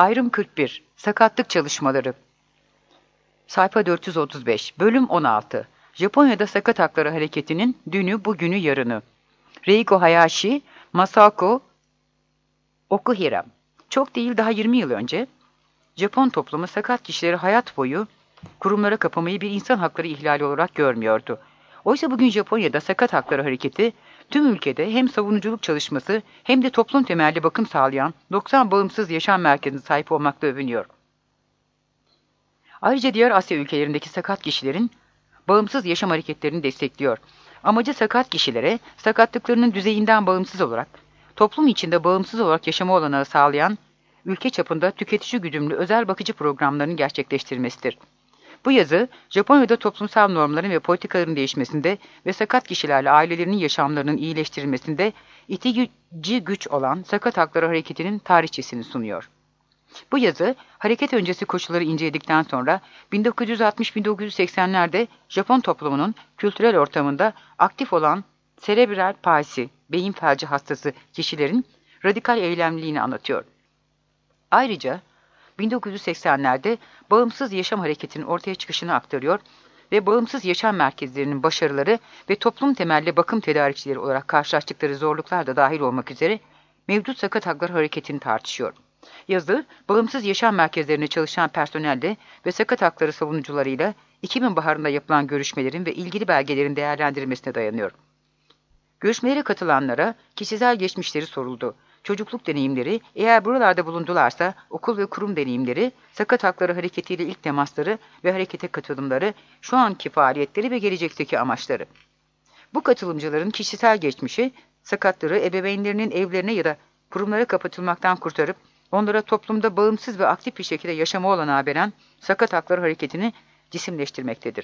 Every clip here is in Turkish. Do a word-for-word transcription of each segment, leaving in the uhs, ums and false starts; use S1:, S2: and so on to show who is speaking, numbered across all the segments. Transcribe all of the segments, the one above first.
S1: Ayrım kırk bir. Sakatlık çalışmaları. Sayfa dört yüz otuz beş. Bölüm on altı. Japonya'da sakat hakları hareketinin dünü, bugünü, yarını. Reigo Hayashi, Masako Okuhira. Çok değil daha yirmi yıl önce Japon toplumu sakat kişileri hayat boyu kurumlara kapamayı bir insan hakları ihlali olarak görmüyordu. Oysa bugün Japonya'da sakat hakları hareketi tüm ülkede hem savunuculuk çalışması hem de toplum temelli bakım sağlayan doksan bağımsız yaşam merkezine sahip olmakla övünüyor. Ayrıca diğer Asya ülkelerindeki sakat kişilerin bağımsız yaşam hareketlerini destekliyor. Amacı sakat kişilere sakatlıklarının düzeyinden bağımsız olarak, toplum içinde bağımsız olarak yaşama olanağı sağlayan, ülke çapında tüketici güdümlü özel bakıcı programlarını gerçekleştirmesidir. Bu yazı, Japonya'da toplumsal normların ve politikaların değişmesinde ve sakat kişilerle ailelerinin yaşamlarının iyileştirilmesinde itici güç olan sakat hakları hareketinin tarihçesini sunuyor. Bu yazı, hareket öncesi koşulları inceledikten sonra bin dokuz yüz altmış bin dokuz yüz seksenlerde Japon toplumunun kültürel ortamında aktif olan serebral palsi, beyin felci hastası kişilerin radikal eylemliliğini anlatıyor. Ayrıca bin dokuz yüz seksenlerde bağımsız yaşam hareketinin ortaya çıkışını aktarıyor ve bağımsız yaşam merkezlerinin başarıları ve toplum temelli bakım tedarikçileri olarak karşılaştıkları zorluklar da dahil olmak üzere mevcut sakat hakları hareketini tartışıyor. Yazı, bağımsız yaşam merkezlerinde çalışan personelle ve sakat hakları savunucularıyla iki bin baharında yapılan görüşmelerin ve ilgili belgelerin değerlendirilmesine dayanıyor. Görüşmelere katılanlara kişisel geçmişleri soruldu. Çocukluk deneyimleri, eğer buralarda bulundularsa okul ve kurum deneyimleri, sakat hakları hareketiyle ilk temasları ve harekete katılımları, şu anki faaliyetleri ve gelecekteki amaçları. Bu katılımcıların kişisel geçmişi, sakatları ebeveynlerinin evlerine ya da kurumlara kapatılmaktan kurtarıp, onlara toplumda bağımsız ve aktif bir şekilde yaşama olanağı veren sakat hakları hareketini cisimleştirmektedir.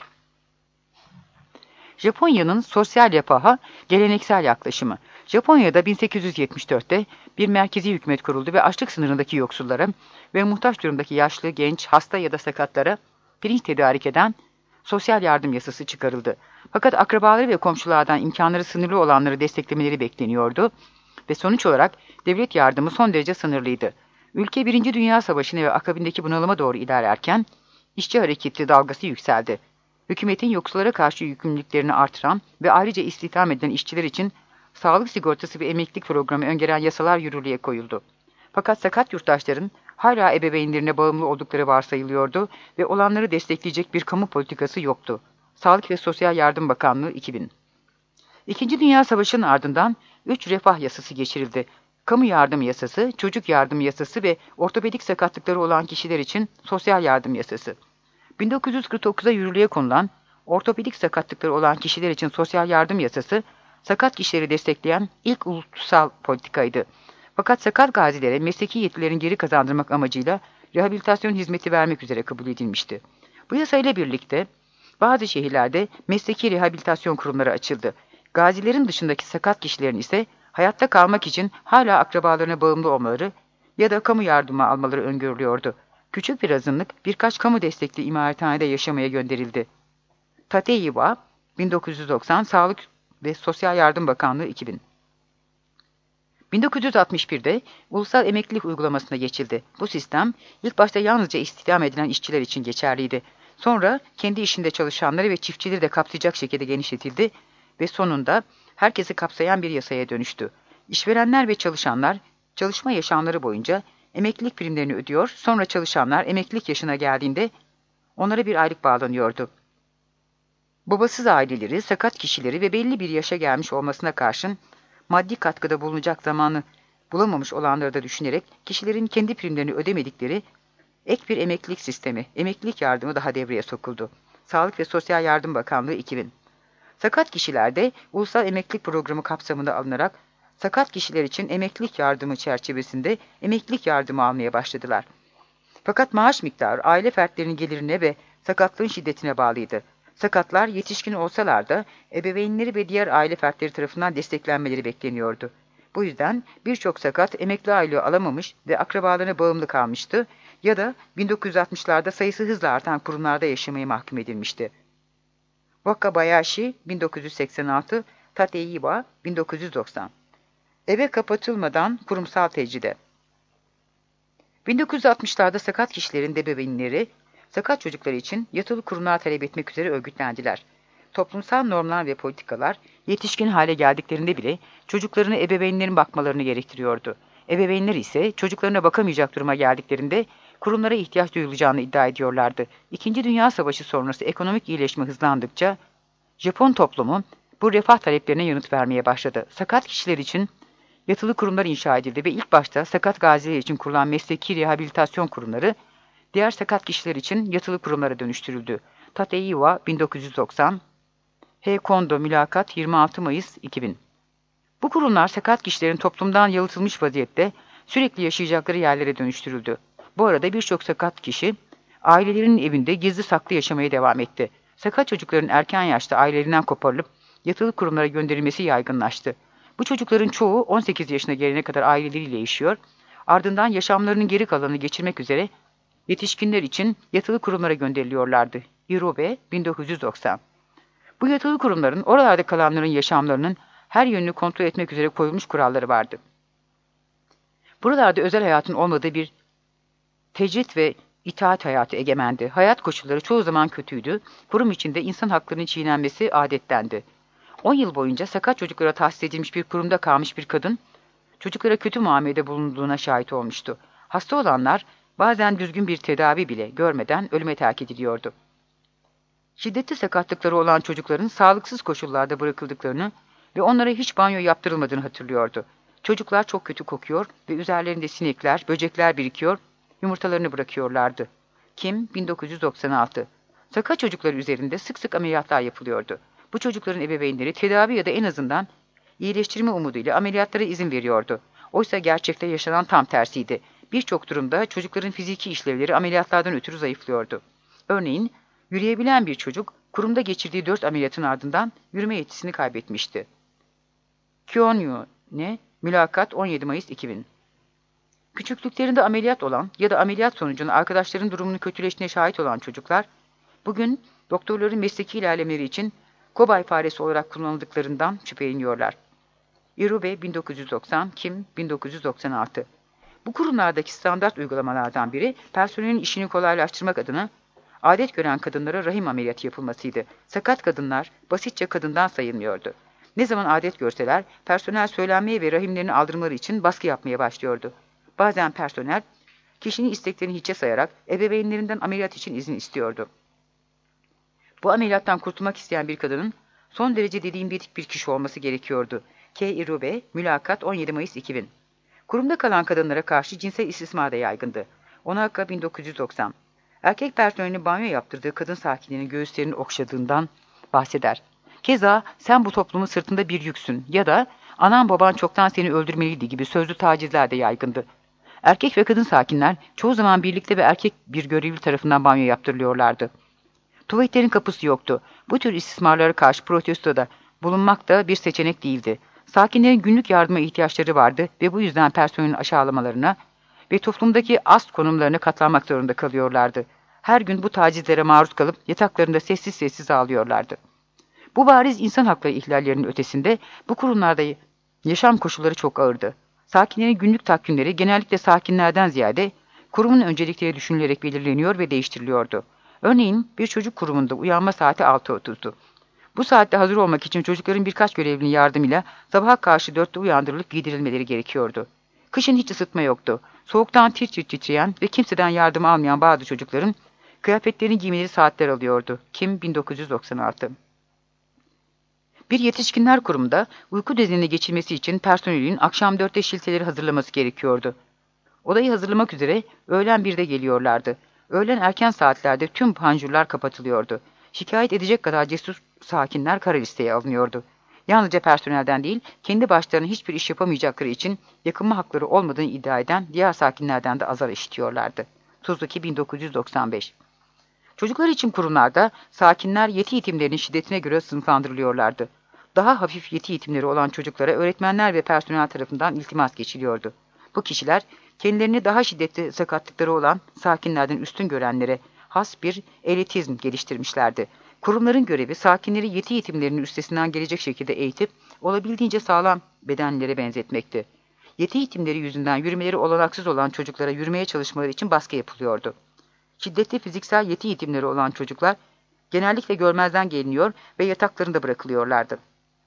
S1: Japonya'nın sosyal refaha geleneksel yaklaşımı. Japonya'da bin sekiz yüz yetmiş dörtte bir merkezi hükümet kuruldu ve açlık sınırındaki yoksullara ve muhtaç durumdaki yaşlı, genç, hasta ya da sakatlara pirinç tedarik eden sosyal yardım yasası çıkarıldı. Fakat akrabaları ve komşulardan imkanları sınırlı olanları desteklemeleri bekleniyordu ve sonuç olarak devlet yardımı son derece sınırlıydı. Ülke Birinci Dünya Savaşı'na ve akabindeki bunalıma doğru ilerlerken işçi hareketi dalgası yükseldi. Hükümetin yoksullara karşı yükümlülüklerini artıran ve ayrıca istihdam edilen işçiler için sağlık sigortası ve emeklilik programı öngören yasalar yürürlüğe koyuldu. Fakat sakat yurttaşların hala ebeveynlerine bağımlı oldukları varsayılıyordu ve olanları destekleyecek bir kamu politikası yoktu. Sağlık ve Sosyal Yardım Bakanlığı iki bin. İkinci Dünya Savaşı'nın ardından üç refah yasası geçirildi. Kamu yardım yasası, çocuk yardım yasası ve ortopedik sakatlıkları olan kişiler için sosyal yardım yasası. bin dokuz yüz kırk dokuzda yürürlüğe konulan ortopedik sakatlıkları olan kişiler için sosyal yardım yasası, sakat kişileri destekleyen ilk ulusal politikaydı. Fakat sakat gazilere mesleki yetilerini geri kazandırmak amacıyla rehabilitasyon hizmeti vermek üzere kabul edilmişti. Bu yasayla birlikte bazı şehirlerde mesleki rehabilitasyon kurumları açıldı. Gazilerin dışındaki sakat kişilerin ise hayatta kalmak için hala akrabalarına bağımlı olmaları ya da kamu yardımı almaları öngörülüyordu. Küçük bir azınlık birkaç kamu destekli imarethanede yaşamaya gönderildi. Tateiwa, bin dokuz yüz doksan, Sağlık ve Sosyal Yardım Bakanlığı iki bin. bin dokuz yüz altmış birde ulusal emeklilik uygulamasına geçildi. Bu sistem ilk başta yalnızca istihdam edilen işçiler için geçerliydi. Sonra kendi işinde çalışanları ve çiftçileri de kapsayacak şekilde genişletildi ve sonunda herkesi kapsayan bir yasaya dönüştü. İşverenler ve çalışanlar çalışma yaşamları boyunca emeklilik primlerini ödüyor, sonra çalışanlar emeklilik yaşına geldiğinde onlara bir aylık bağlanıyordu. Babasız aileleri, sakat kişileri ve belli bir yaşa gelmiş olmasına karşın maddi katkıda bulunacak zamanı bulamamış olanları da düşünerek kişilerin kendi primlerini ödemedikleri ek bir emeklilik sistemi, emeklilik yardımı daha devreye sokuldu. Sağlık ve Sosyal Yardım Bakanlığı iki bin. Sakat kişilerde Ulusal Emeklilik Programı kapsamında alınarak sakat kişiler için emeklilik yardımı çerçevesinde emeklilik yardımı almaya başladılar. Fakat maaş miktarı aile fertlerinin gelirine ve sakatlığın şiddetine bağlıydı. Sakatlar yetişkin olsalar da ebeveynleri ve diğer aile fertleri tarafından desteklenmeleri bekleniyordu. Bu yüzden birçok sakat emekli aylığı alamamış ve akrabalarına bağımlı kalmıştı ya da bin dokuz yüz altmışlarda sayısı hızla artan kurumlarda yaşamaya mahkum edilmişti. Wakabayashi bin dokuz yüz seksen altı, Tateiwa bin dokuz yüz doksan. Eve kapatılmadan kurumsal tecride. bin dokuz yüz altmışlarda sakat kişilerin ebeveynleri, sakat çocukları için yatılı kurumlar talep etmek üzere örgütlendiler. Toplumsal normlar ve politikalar yetişkin hale geldiklerinde bile çocuklarını ebeveynlerin bakmalarını gerektiriyordu. Ebeveynler ise çocuklarına bakamayacak duruma geldiklerinde kurumlara ihtiyaç duyulacağını iddia ediyorlardı. İkinci Dünya Savaşı sonrası ekonomik iyileşme hızlandıkça Japon toplumu bu refah taleplerine yanıt vermeye başladı. Sakat kişiler için yatılı kurumlar inşa edildi ve ilk başta sakat gaziler için kurulan mesleki rehabilitasyon kurumları diğer sakat kişiler için yatılı kurumlara dönüştürüldü. Tateiwa bin dokuz yüz doksan, H. Kondo Mülakat yirmi altı Mayıs iki bin. Bu kurumlar sakat kişilerin toplumdan yalıtılmış vaziyette sürekli yaşayacakları yerlere dönüştürüldü. Bu arada birçok sakat kişi ailelerinin evinde gizli saklı yaşamaya devam etti. Sakat çocukların erken yaşta ailelerinden koparılıp yatılı kurumlara gönderilmesi yaygınlaştı. Bu çocukların çoğu on sekiz yaşına gelene kadar aileleriyle yaşıyor, ardından yaşamlarının geri kalanını geçirmek üzere yetişkinler için yatılı kurumlara gönderiliyorlardı. Irobe bin dokuz yüz doksan. Bu yatılı kurumların oralarda kalanların yaşamlarının her yönünü kontrol etmek üzere koyulmuş kuralları vardı. Buralarda özel hayatın olmadığı bir tecrit ve itaat hayatı egemendi. Hayat koşulları çoğu zaman kötüydü. Kurum içinde insan haklarının çiğnenmesi adettendi. on yıl boyunca sakat çocuklara tahsis edilmiş bir kurumda kalmış bir kadın, çocuklara kötü muamelede bulunduğuna şahit olmuştu. Hasta olanlar bazen düzgün bir tedavi bile görmeden ölüme terk ediliyordu. Şiddetli sakatlıkları olan çocukların sağlıksız koşullarda bırakıldıklarını ve onlara hiç banyo yaptırılmadığını hatırlıyordu. Çocuklar çok kötü kokuyor ve üzerlerinde sinekler, böcekler birikiyor, yumurtalarını bırakıyorlardı. Kim bin dokuz yüz doksan altı. Sakat çocuklar üzerinde sık sık ameliyatlar yapılıyordu. Bu çocukların ebeveynleri tedavi ya da en azından iyileştirme umuduyla ameliyatlara izin veriyordu. Oysa gerçekte yaşanan tam tersiydi. Birçok durumda çocukların fiziki işlevleri ameliyatlardan ötürü zayıflıyordu. Örneğin, yürüyebilen bir çocuk, kurumda geçirdiği dört ameliyatın ardından yürüme yetisini kaybetmişti. Kyonyu-ne, Mülakat on yedi Mayıs iki bin. Küçüklüklerinde ameliyat olan ya da ameliyat sonucunda arkadaşların durumunun kötüleştiğine şahit olan çocuklar, bugün doktorların mesleki ilerlemeleri için kobay faresi olarak kullanıldıklarından şüpheleniyorlar. Irube bin dokuz yüz doksan, Kim bin dokuz yüz doksan altı. Bu kurumlardaki standart uygulamalardan biri, personelin işini kolaylaştırmak adına adet gören kadınlara rahim ameliyatı yapılmasıydı. Sakat kadınlar basitçe kadından sayılmıyordu. Ne zaman adet görseler, personel söylenmeye ve rahimlerini aldırmaları için baskı yapmaya başlıyordu. Bazen personel, kişinin isteklerini hiçe sayarak ebeveynlerinden ameliyat için izin istiyordu. Bu ameliyattan kurtulmak isteyen bir kadının son derece dediğim bir kişi olması gerekiyordu. K. Irube, Mülakat on yedi Mayıs iki bin. Kurumda kalan kadınlara karşı cinsel istismar da yaygındı. Onaka bin dokuz yüz doksan. Erkek personelinin banyo yaptırdığı kadın sakinlerin göğüslerini okşadığından bahseder. Keza sen bu toplumun sırtında bir yüksün ya da anan baban çoktan seni öldürmeliydi gibi sözlü tacizler de yaygındı. Erkek ve kadın sakinler çoğu zaman birlikte ve erkek bir görevli tarafından banyo yaptırılıyorlardı. Tuvaletlerin kapısı yoktu. Bu tür istismarlara karşı protestoda bulunmak da bir seçenek değildi. Sakinlerin günlük yardıma ihtiyaçları vardı ve bu yüzden personelin aşağılamalarına ve toplumdaki ast konumlarına katlanmak zorunda kalıyorlardı. Her gün bu tacizlere maruz kalıp yataklarında sessiz sessiz ağlıyorlardı. Bu bariz insan hakları ihlallerinin ötesinde bu kurumlarda yaşam koşulları çok ağırdı. Sakinlerin günlük takvimleri genellikle sakinlerden ziyade kurumun öncelikleri düşünülerek belirleniyor ve değiştiriliyordu. Örneğin bir çocuk kurumunda uyanma saati altı otuzdu. Bu saatte hazır olmak için çocukların birkaç görevlinin yardımıyla sabaha karşı dörtte uyandırılıp giydirilmeleri gerekiyordu. Kışın hiç ısıtma yoktu. Soğuktan tir tir titreyen ve kimseden yardım almayan bazı çocukların kıyafetlerini giymeleri saatler alıyordu. Kim bin dokuz yüz doksan altı. Bir yetişkinler kurumunda uyku düzenine geçilmesi için personelin akşam dörtte şilteleri hazırlaması gerekiyordu. Odayı hazırlamak üzere öğlen birde geliyorlardı. Öğlen erken saatlerde tüm panjurlar kapatılıyordu. Şikayet edecek kadar cesur sakinler kara listeye alınıyordu. Yalnızca personelden değil, kendi başlarına hiçbir iş yapamayacakları için yakınma hakları olmadığını iddia eden diğer sakinlerden de azar işitiyorlardı. Suzuki bin dokuz yüz doksan beş. Çocuklar için kurumlarda sakinler yeti yetimlerinin şiddetine göre sınıflandırılıyorlardı. Daha hafif yeti yetimleri olan çocuklara öğretmenler ve personel tarafından iltimas geçiliyordu. Bu kişiler kendilerini daha şiddetli sakatlıkları olan sakinlerden üstün görenlere has bir elitizm geliştirmişlerdi. Kurumların görevi sakinleri yeti yetimlerinin üstesinden gelecek şekilde eğitip olabildiğince sağlam bedenlere benzetmekti. Yeti eğitimleri yüzünden yürümeleri olanaksız olan çocuklara yürümeye çalışmaları için baskı yapılıyordu. Şiddetli fiziksel yeti eğitimleri olan çocuklar genellikle görmezden geliniyor ve yataklarında bırakılıyorlardı.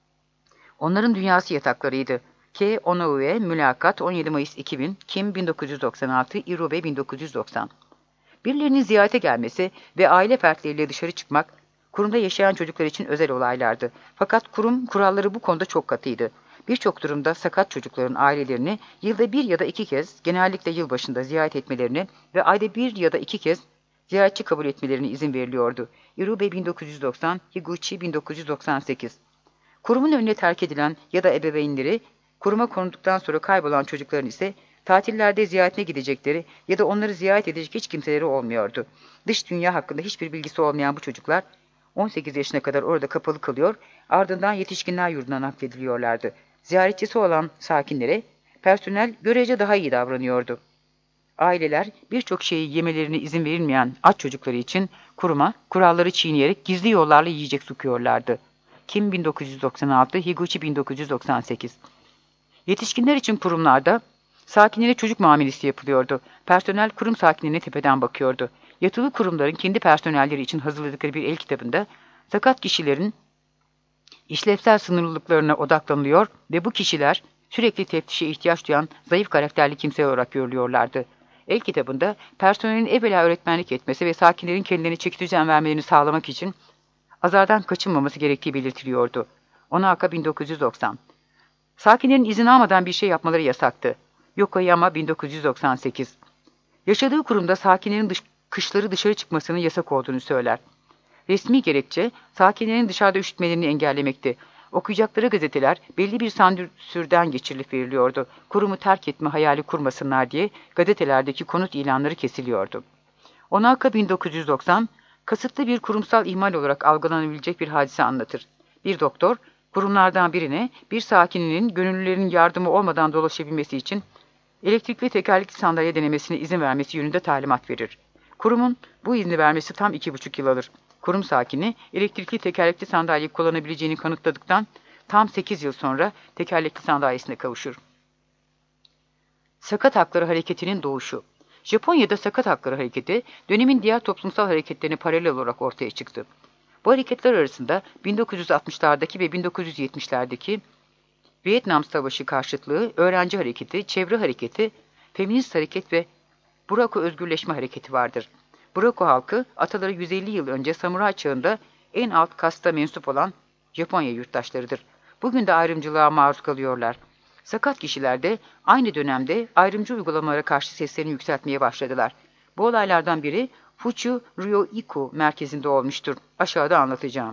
S1: Onların dünyası yataklarıydı. K. Onoue, Mülakat, on yedi Mayıs iki bin, Kim bin dokuz yüz doksan altı, Irube bin dokuz yüz doksan. Birilerinin ziyarete gelmesi ve aile fertleriyle dışarı çıkmak, kurumda yaşayan çocuklar için özel olaylardı. Fakat kurum kuralları bu konuda çok katıydı. Birçok durumda sakat çocukların ailelerini yılda bir ya da iki kez, genellikle yılbaşında ziyaret etmelerine ve ayda bir ya da iki kez ziyaretçi kabul etmelerine izin veriliyordu. Irube bin dokuz yüz doksan, Higuchi bin dokuz yüz doksan sekiz. Kurumun önüne terk edilen ya da ebeveynleri, kuruma konuduktan sonra kaybolan çocukların ise tatillerde ziyaretine gidecekleri ya da onları ziyaret edecek hiç kimseleri olmuyordu. Dış dünya hakkında hiçbir bilgisi olmayan bu çocuklar on sekiz yaşına kadar orada kapalı kalıyor, ardından yetişkinler yurduna naklediliyorlardı. Ziyaretçisi olan sakinlere personel görece daha iyi davranıyordu. Aileler birçok şeyi yemelerine izin verilmeyen aç çocukları için kuruma kuralları çiğneyerek gizli yollarla yiyecek sokuyorlardı. Kim bin dokuz yüz doksan altı, Higuchi bin dokuz yüz doksan sekiz. Yetişkinler için kurumlarda sakinlere çocuk muamelesi yapılıyordu. Personel kurum sakinlerine tepeden bakıyordu. Yatılı kurumların kendi personelleri için hazırladıkları bir el kitabında sakat kişilerin işlevsel sınırlılıklarına odaklanılıyor ve bu kişiler sürekli teftişe ihtiyaç duyan zayıf karakterli kimseler olarak görülüyorlardı. El kitabında personelin evvela öğretmenlik etmesi ve sakinlerin kendilerine çeki düzen vermelerini sağlamak için azardan kaçınmaması gerektiği belirtiliyordu. Onaka bin dokuz yüz doksan. Sakinlerin izin almadan bir şey yapmaları yasaktı. Yokoyama bin dokuz yüz doksan sekiz. Yaşadığı kurumda sakinlerin dış, kışları dışarı çıkmasının yasak olduğunu söyler. Resmi gerekçe sakinlerin dışarıda üşütmelerini engellemekti. Okuyacakları gazeteler belli bir sansürden geçirilip veriliyordu. Kurumu terk etme hayali kurmasınlar diye gazetelerdeki konut ilanları kesiliyordu. Onaka bin dokuz yüz doksan, kasıtlı bir kurumsal ihmal olarak algılanabilecek bir hadise anlatır. Bir doktor, kurumlardan birine bir sakininin gönüllülerin yardımı olmadan dolaşabilmesi için elektrikli tekerlekli sandalye denemesine izin vermesi yönünde talimat verir. Kurumun bu izni vermesi tam iki buçuk yıl alır. Kurum sakini elektrikli tekerlekli sandalyeyi kullanabileceğini kanıtladıktan tam sekiz yıl sonra tekerlekli sandalyesine kavuşur. Sakat Hakları Hareketi'nin doğuşu. Japonya'da Sakat Hakları Hareketi, dönemin diğer toplumsal hareketlerine paralel olarak ortaya çıktı. Bu hareketler arasında bin dokuz yüz altmışlardaki ve bin dokuz yüz yetmişlerdeki Vietnam Savaşı karşıtlığı, öğrenci hareketi, çevre hareketi, feminist hareket ve Burako özgürleşme hareketi vardır. Burako halkı, ataları yüz elli yıl önce samuray çağında en alt kasta mensup olan Japonya yurttaşlarıdır. Bugün de ayrımcılığa maruz kalıyorlar. Sakat kişiler de aynı dönemde ayrımcı uygulamalara karşı seslerini yükseltmeye başladılar. Bu olaylardan biri Fuchu Ryoiku merkezinde olmuştur. Aşağıda anlatacağım.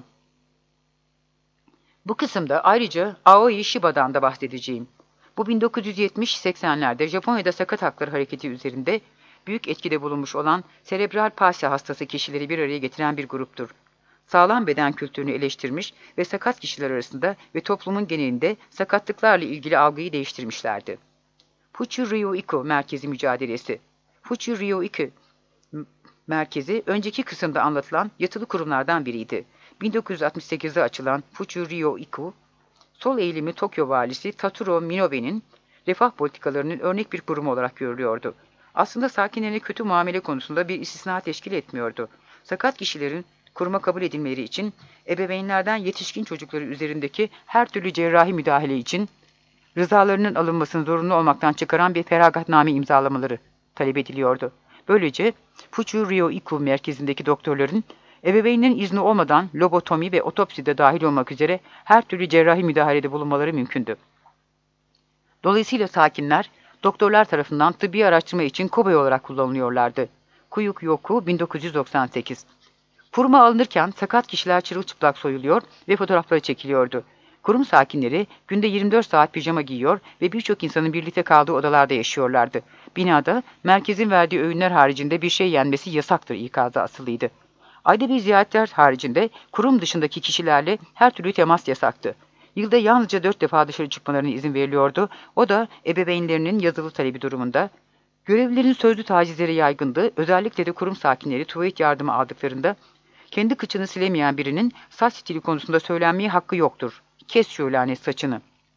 S1: Bu kısımda ayrıca Aoi Shiba'dan da bahsedeceğim. Bu bin dokuz yüz yetmiş seksenlerde Japonya'da Sakat Hakları Hareketi üzerinde büyük etkide bulunmuş olan serebral palsi hastası kişileri bir araya getiren bir gruptur. Sağlam beden kültürünü eleştirmiş ve sakat kişiler arasında ve toplumun genelinde sakatlıklarla ilgili algıyı değiştirmişlerdi. Fuchu Ryoiku Merkezi Mücadelesi. Fuchu Ryoiku Merkezi, önceki kısımda anlatılan yatılı kurumlardan biriydi. bin dokuz yüz altmış sekizde açılan Fuchu Ryoiku, sol eğilimi Tokyo valisi Tatsuro Minobe'nin refah politikalarının örnek bir kurumu olarak görülüyordu. Aslında sakinlerine kötü muamele konusunda bir istisna teşkil etmiyordu. Sakat kişilerin kuruma kabul edilmeleri için ebeveynlerden yetişkin çocukları üzerindeki her türlü cerrahi müdahale için rızalarının alınmasını zorunlu olmaktan çıkaran bir feragatname imzalamaları talep ediliyordu. Böylece Fuchu Ryoiku merkezindeki doktorların ebeveynlerin izni olmadan lobotomi ve otopside dahil olmak üzere her türlü cerrahi müdahalede bulunmaları mümkündü. Dolayısıyla sakinler doktorlar tarafından tıbbi araştırma için kobay olarak kullanılıyorlardı. Kuyuk Yoku bin dokuz yüz doksan sekiz. Kuruma alınırken sakat kişiler çırılçıplak soyuluyor ve fotoğrafları çekiliyordu. Kurum sakinleri günde yirmi dört saat pijama giyiyor ve birçok insanın birlikte kaldığı odalarda yaşıyorlardı. Binada merkezin verdiği öğünler haricinde bir şey yenmesi yasaktır ikazı asılıydı. Ayda bir ziyaretler haricinde kurum dışındaki kişilerle her türlü temas yasaktı. Yılda yalnızca dört defa dışarı çıkmalarına izin veriliyordu. O da ebeveynlerinin yazılı talebi durumunda. Görevlilerin sözlü tacizleri yaygındı. Özellikle de kurum sakinleri tuvalet yardımı aldıklarında kendi kıçını silemeyen birinin saç stili konusunda söylenmeye hakkı yoktur. Kes şu lanet saçını.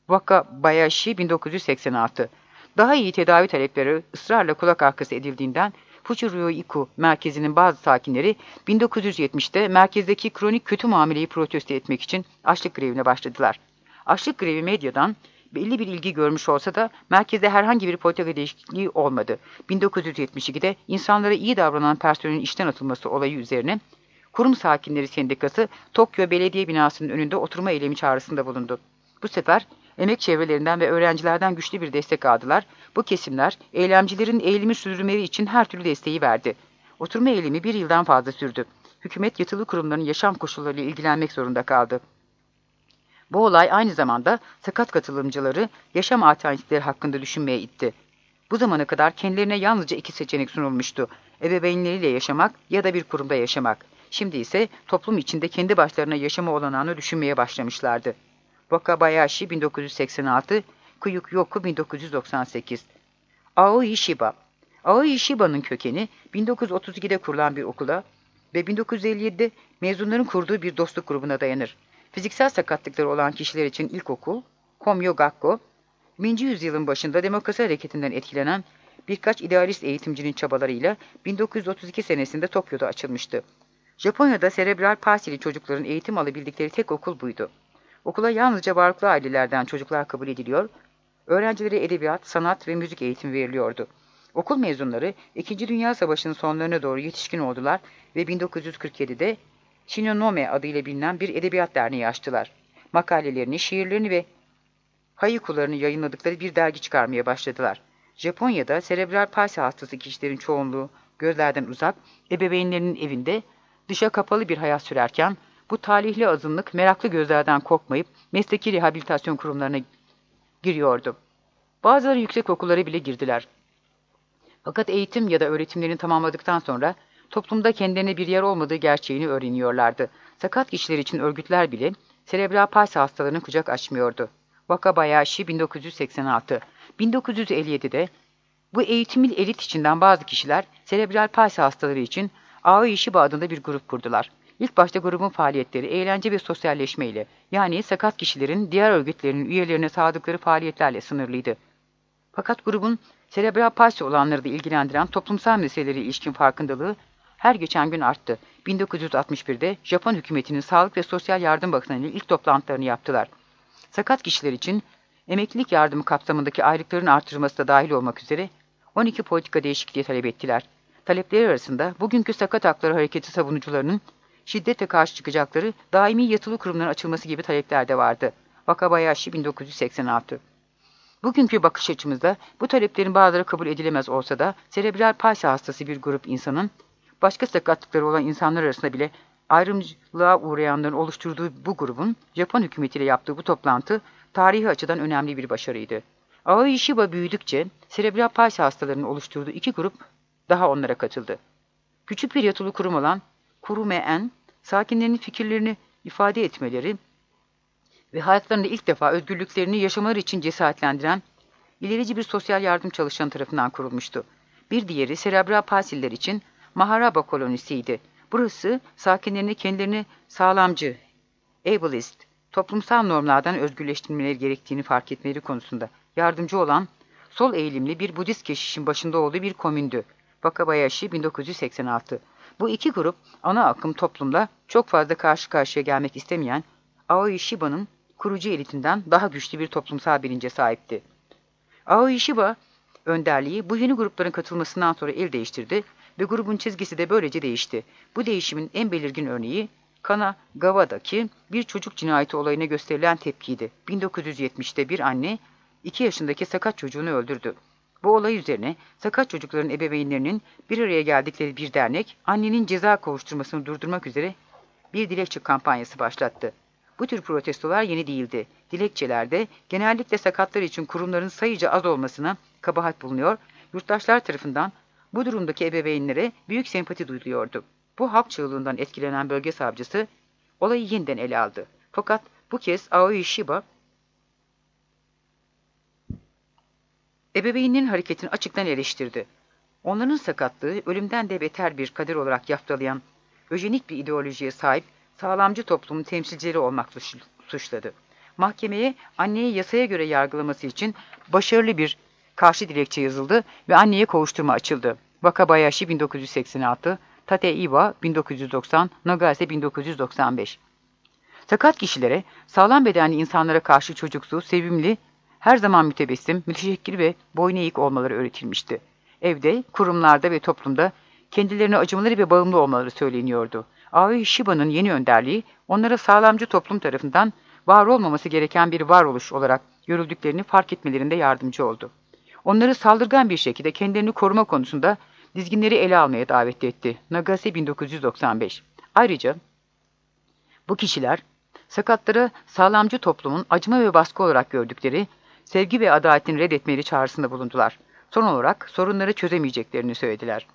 S1: Wakabayashi bin dokuz yüz seksen altı. Daha iyi tedavi talepleri ısrarla kulak arkası edildiğinden Fuchiryo-iku merkezinin bazı sakinleri bin dokuz yüz yetmişte merkezdeki kronik kötü muameleyi protesto etmek için açlık grevine başladılar. Açlık grevi medyadan belli bir ilgi görmüş olsa da merkezde herhangi bir politika değişikliği olmadı. bin dokuz yüz yetmiş ikide insanlara iyi davranan personelin işten atılması olayı üzerine Kurum Sakinleri Sendikası Tokyo Belediye Binası'nın önünde oturma eylemi çağrısında bulundu. Bu sefer emek çevrelerinden ve öğrencilerden güçlü bir destek aldılar. Bu kesimler eylemcilerin eğilimi sürdürmeleri için her türlü desteği verdi. Oturma eylemi bir yıldan fazla sürdü. Hükümet yatılı kurumların yaşam koşullarıyla ilgilenmek zorunda kaldı. Bu olay aynı zamanda sakat katılımcıları yaşam alternatifleri hakkında düşünmeye itti. Bu zamana kadar kendilerine yalnızca iki seçenek sunulmuştu. Ebeveynleriyle yaşamak ya da bir kurumda yaşamak. Şimdi ise toplum içinde kendi başlarına yaşama olanağını düşünmeye başlamışlardı. Wakabayashi bin dokuz yüz seksen altı, Kuyukyoku bin dokuz yüz doksan sekiz. Aoi Shiba. Aoi Shiba'nın kökeni bin dokuz yüz otuz ikide kurulan bir okula ve bin dokuz yüz elli yedide mezunların kurduğu bir dostluk grubuna dayanır. Fiziksel sakatlıkları olan kişiler için ilkokul, Komyo Gakko, birinci yüzyılın başında demokrasi hareketinden etkilenen birkaç idealist eğitimcinin çabalarıyla bin dokuz yüz otuz iki senesinde Tokyo'da açılmıştı. Japonya'da serebral palsili çocukların eğitim alabildikleri tek okul buydu. Okula yalnızca varlıklı ailelerden çocuklar kabul ediliyor, öğrencilere edebiyat, sanat ve müzik eğitimi veriliyordu. Okul mezunları İkinci Dünya Savaşı'nın sonlarına doğru yetişkin oldular ve bin dokuz yüz kırk yedide Shinonome adıyla bilinen bir edebiyat derneği açtılar. Makalelerini, şiirlerini ve hayikularını yayınladıkları bir dergi çıkarmaya başladılar. Japonya'da serebral palsi hastası kişilerin çoğunluğu gözlerden uzak, ebeveynlerinin evinde dışa kapalı bir hayat sürerken bu talihli azınlık meraklı gözlerden korkmayıp mesleki rehabilitasyon kurumlarına giriyordu. Bazıları yüksek okullara bile girdiler. Fakat eğitim ya da öğretimlerini tamamladıktan sonra toplumda kendilerine bir yer olmadığı gerçeğini öğreniyorlardı. Sakat kişiler için örgütler bile serebral palsi hastalarına kucak açmıyordu. Wakabayashi bin dokuz yüz seksen altı. bin dokuz yüz elli yedide bu eğitimli elit içinden bazı kişiler serebral palsi hastaları için Aoi Shiba adında bir grup kurdular. İlk başta grubun faaliyetleri eğlence ve sosyalleşmeyle, yani sakat kişilerin diğer örgütlerinin üyelerine sağladıkları faaliyetlerle sınırlıydı. Fakat grubun serebral palsi olanları da ilgilendiren toplumsal meseleleri ilişkin farkındalığı her geçen gün arttı. bin dokuz yüz altmış birde Japon hükümetinin Sağlık ve Sosyal Yardım Bakanı'nın ilk toplantılarını yaptılar. Sakat kişiler için emeklilik yardımı kapsamındaki aylıkların artırılması da dahil olmak üzere on iki politika değişikliği talep ettiler. Talepleri arasında bugünkü sakat hakları hareketi savunucularının şiddetle karşı çıkacakları daimi yatılı kurumların açılması gibi talepler de vardı. Wakabayashi bin dokuz yüz seksen altı. Bugünkü bakış açımızda bu taleplerin bazıları kabul edilemez olsa da serebral palsi hastası bir grup insanın başka sakatlıkları olan insanlar arasında bile ayrımcılığa uğrayanların oluşturduğu bu grubun Japon hükümetiyle yaptığı bu toplantı tarihi açıdan önemli bir başarıydı. Aoi Shiba büyüdükçe serebral palsi hastalarının oluşturduğu iki grup daha onlara katıldı. Küçük bir yatılı kurum olan Kurume-en, sakinlerinin fikirlerini ifade etmeleri ve hayatlarında ilk defa özgürlüklerini yaşamaları için cesaretlendiren ilerici bir sosyal yardım çalışanı tarafından kurulmuştu. Bir diğeri serebral palsililer için Maharaba kolonisiydi. Burası sakinlerini kendilerini sağlamcı, ableist, toplumsal normlardan özgürleştirmeleri gerektiğini fark etmeleri konusunda yardımcı olan sol eğilimli bir Budist keşişin başında olduğu bir komündü. Wakabayashi bin dokuz yüz seksen altı. Bu iki grup ana akım toplumla çok fazla karşı karşıya gelmek istemeyen Aoi Shiba'nın kurucu elitinden daha güçlü bir toplumsal bilince sahipti. Aoi Shiba önderliği bu yeni grupların katılmasından sonra el değiştirdi ve grubun çizgisi de böylece değişti. Bu değişimin en belirgin örneği Kanagawa'daki bir çocuk cinayeti olayına gösterilen tepkiydi. bin dokuz yüz yetmişte bir anne iki yaşındaki sakat çocuğunu öldürdü. Bu olay üzerine sakat çocukların ebeveynlerinin bir araya geldikleri bir dernek, annenin ceza kovuşturmasını durdurmak üzere bir dilekçe kampanyası başlattı. Bu tür protestolar yeni değildi. Dilekçelerde genellikle sakatlar için kurumların sayıca az olmasına kabahat bulunuyor, yurttaşlar tarafından bu durumdaki ebeveynlere büyük sempati duyuluyordu. Bu halk çığlığından etkilenen bölge savcısı olayı yeniden ele aldı. Fakat bu kez Aoi Shiba ebeveynlerin hareketini açıktan eleştirdi. Onların sakatlığı ölümden de beter bir kader olarak yaftalayan öjenik bir ideolojiye sahip sağlamcı toplumun temsilcileri olmakla suçladı. Mahkemeye anneyi yasaya göre yargılaması için başarılı bir karşı dilekçe yazıldı ve anneye kovuşturma açıldı. Wakabayashi bin dokuz yüz seksen altı, Tateiwa bin dokuz yüz doksan, Nagase bin dokuz yüz doksan beş. Sakat kişilere, sağlam bedenli insanlara karşı çocuksu, sevimli, her zaman mütebessim, müteşekkir ve boyun eğik olmaları öğretilmişti. Evde, kurumlarda ve toplumda kendilerine acımaları ve bağımlı olmaları söyleniyordu. Aoi Shiba'nın yeni önderliği, onlara sağlamcı toplum tarafından var olmaması gereken bir varoluş olarak görüldüklerini fark etmelerinde yardımcı oldu. Onları saldırgan bir şekilde kendilerini koruma konusunda dizginleri ele almaya davet etti. Nagase bin dokuz yüz doksan beş. Ayrıca bu kişiler, sakatları sağlamcı toplumun acıma ve baskı olarak gördükleri, sevgi ve adaletin reddetmeleri çağrısında bulundular. Son olarak sorunları çözemeyeceklerini söylediler.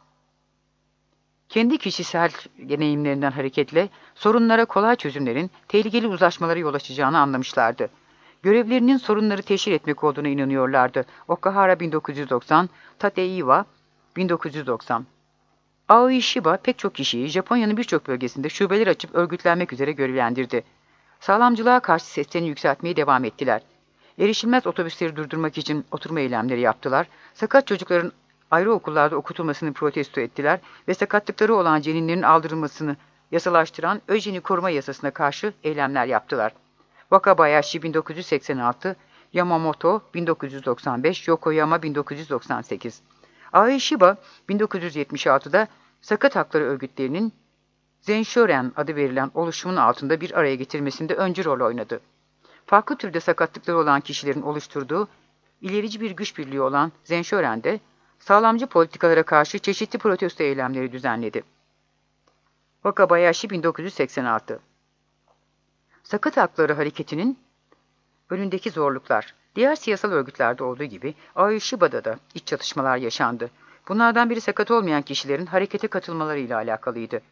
S1: Kendi kişisel deneyimlerinden hareketle sorunlara kolay çözümlerin tehlikeli uzlaşmalara yol açacağını anlamışlardı. Görevlerinin sorunları teşhir etmek olduğuna inanıyorlardı. Okahara bin dokuz yüz doksan, Tateiwa bin dokuz yüz doksan. Aoi Shiba pek çok kişiyi Japonya'nın birçok bölgesinde şubeler açıp örgütlenmek üzere görevlendirdi. Sağlamcılığa karşı seslerini yükseltmeye devam ettiler. Erişilmez otobüsleri durdurmak için oturma eylemleri yaptılar. Sakat çocukların ayrı okullarda okutulmasını protesto ettiler ve sakatlıkları olan ceninlerin aldırılmasını yasalaştıran Öjeni Koruma Yasası'na karşı eylemler yaptılar. Wakabayashi bin dokuz yüz seksen altı, Yamamoto bin dokuz yüz doksan beş, Yokoyama bin dokuz yüz doksan sekiz. Aoi Shiba bin dokuz yüz yetmiş altıda sakat hakları örgütlerinin Zenshoren adı verilen oluşumun altında bir araya getirmesinde öncü rol oynadı. Farklı türde sakatlıkları olan kişilerin oluşturduğu ilerici bir güç birliği olan Zenshoren'de sağlamcı politikalara karşı çeşitli protesto eylemleri düzenledi. Wakabayashi bin dokuz yüz seksen altı. Sakat hakları hareketinin önündeki zorluklar. Diğer siyasal örgütlerde olduğu gibi Aoi Shiba'da da iç çatışmalar yaşandı. Bunlardan biri sakat olmayan kişilerin harekete katılmalarıyla alakalıydı.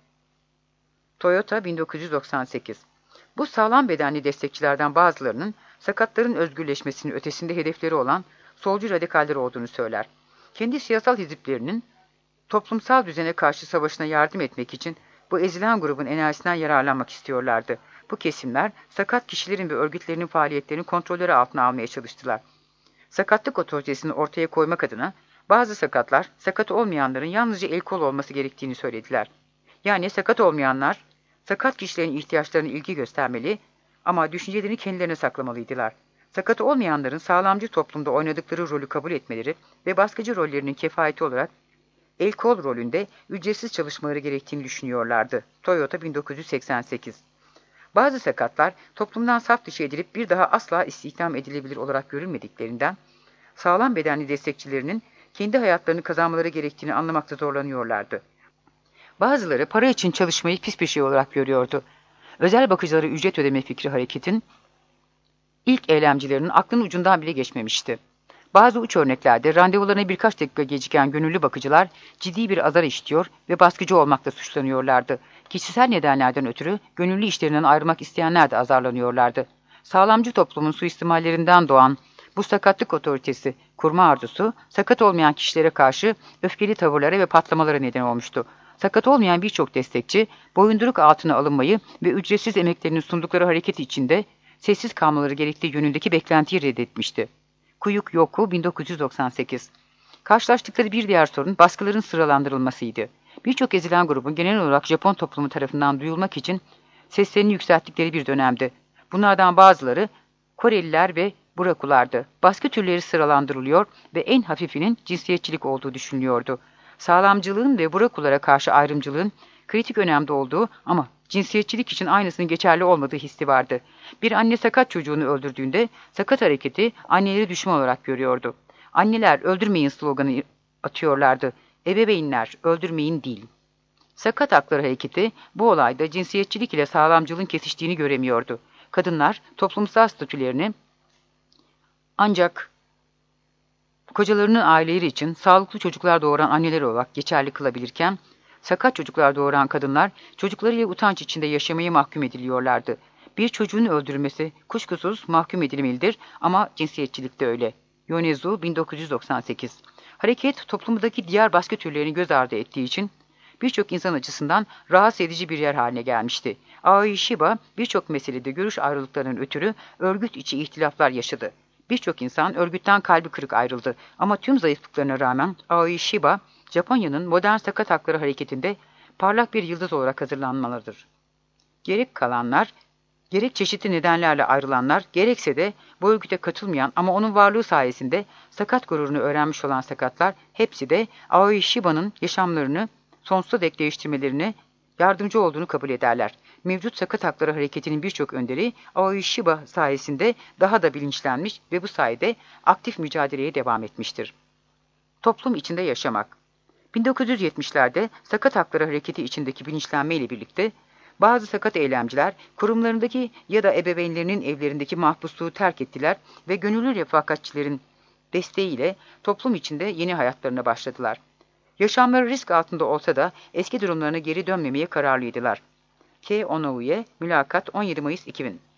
S1: Toyota bin dokuz yüz doksan sekiz. Bu sağlam bedenli destekçilerden bazılarının sakatların özgürleşmesinin ötesinde hedefleri olan solcu radikaller olduğunu söyler. Kendi siyasal hiziplerinin toplumsal düzene karşı savaşına yardım etmek için bu ezilen grubun enerjisinden yararlanmak istiyorlardı. Bu kesimler sakat kişilerin ve örgütlerinin faaliyetlerini kontrolleri altına almaya çalıştılar. Sakatlık otoritesini ortaya koymak adına bazı sakatlar, sakat olmayanların yalnızca el kol olması gerektiğini söylediler. Yani sakat olmayanlar, sakat kişilerin ihtiyaçlarına ilgi göstermeli ama düşüncelerini kendilerine saklamalıydılar. Sakat olmayanların sağlamcı toplumda oynadıkları rolü kabul etmeleri ve baskıcı rollerinin kefayeti olarak el kol rolünde ücretsiz çalışmaları gerektiğini düşünüyorlardı. Toyota bin dokuz yüz seksen sekiz. Bazı sakatlar toplumdan saf dışı edilip bir daha asla istihdam edilebilir olarak görülmediklerinden sağlam bedenli destekçilerinin kendi hayatlarını kazanmaları gerektiğini anlamakta zorlanıyorlardı. Bazıları para için çalışmayı pis bir şey olarak görüyordu. Özel bakıcılara ücret ödeme fikri hareketin ilk eylemcilerinin aklının ucundan bile geçmemişti. Bazı uç örneklerde randevularına birkaç dakika geciken gönüllü bakıcılar ciddi bir azar işitiyor ve baskıcı olmakla suçlanıyorlardı. Kişisel nedenlerden ötürü gönüllü işlerinden ayrılmak isteyenler de azarlanıyorlardı. Sağlamcı toplumun suistimallerinden doğan bu sakatlık otoritesi kurma arzusu, sakat olmayan kişilere karşı öfkeli tavırlara ve patlamalara neden olmuştu. Sakat olmayan birçok destekçi, boyunduruk altına alınmayı ve ücretsiz emeklerini sundukları hareket içinde sessiz kalmaları gerektiği yönündeki beklentiyi reddetmişti. Kuyuk Yoku bin dokuz yüz doksan sekiz. Karşılaştıkları bir diğer sorun baskıların sıralandırılmasıydı. Birçok ezilen grubun genel olarak Japon toplumu tarafından duyulmak için seslerini yükselttikleri bir dönemdi. Bunlardan bazıları Koreliler ve Burakulardı. Baskı türleri sıralandırılıyor ve en hafifinin cinsiyetçilik olduğu düşünülüyordu. Sağlamcılığın ve Burakulara karşı ayrımcılığın kritik önemde olduğu ama cinsiyetçilik için aynısının geçerli olmadığı hissi vardı. Bir anne sakat çocuğunu öldürdüğünde sakat hareketi anneleri düşman olarak görüyordu. Anneler öldürmeyin sloganı atıyorlardı. Ebeveynler öldürmeyin değil. Sakat hakları hareketi bu olayda cinsiyetçilik ile sağlamcılığın kesiştiğini göremiyordu. Kadınlar toplumsal statülerini ancak kocalarının aileleri için sağlıklı çocuklar doğuran anneler olarak geçerli kılabilirken, sakat çocuklar doğuran kadınlar çocuklarıyla utanç içinde yaşamaya mahkum ediliyorlardı. Bir çocuğun öldürülmesi kuşkusuz mahkum edilmelidir ama cinsiyetçilik de öyle. Yonezu bin dokuz yüz doksan sekiz. Hareket toplumdaki diğer baskı türlerini göz ardı ettiği için birçok insan açısından rahatsız edici bir yer haline gelmişti. Aoi Shiba birçok meselede görüş ayrılıklarının ötürü örgüt içi ihtilaflar yaşadı. Birçok insan örgütten kalbi kırık ayrıldı ama tüm zayıflıklarına rağmen Aoi Shiba, Japonya'nın modern sakat hakları hareketinde parlak bir yıldız olarak hazırlanmalıdır. Gerek kalanlar, gerek çeşitli nedenlerle ayrılanlar, gerekse de bu örgüte katılmayan ama onun varlığı sayesinde sakat gururunu öğrenmiş olan sakatlar, hepsi de Aoi Shiba'nın yaşamlarını sonsuza dek değiştirmelerine yardımcı olduğunu kabul ederler. Mevcut sakat hakları hareketinin birçok önderi Aoi Shiba sayesinde daha da bilinçlenmiş ve bu sayede aktif mücadeleye devam etmiştir. Toplum içinde yaşamak. bin dokuz yüz yetmişlerde sakat hakları hareketi içindeki bilinçlenme ile birlikte bazı sakat eylemciler kurumlarındaki ya da ebeveynlerinin evlerindeki mahpusluğu terk ettiler ve gönüllü refakatçilerin desteğiyle toplum içinde yeni hayatlarına başladılar. Yaşamları risk altında olsa da eski durumlarına geri dönmemeye kararlıydılar. K. Onouye, Mülakat on yedi Mayıs iki bin.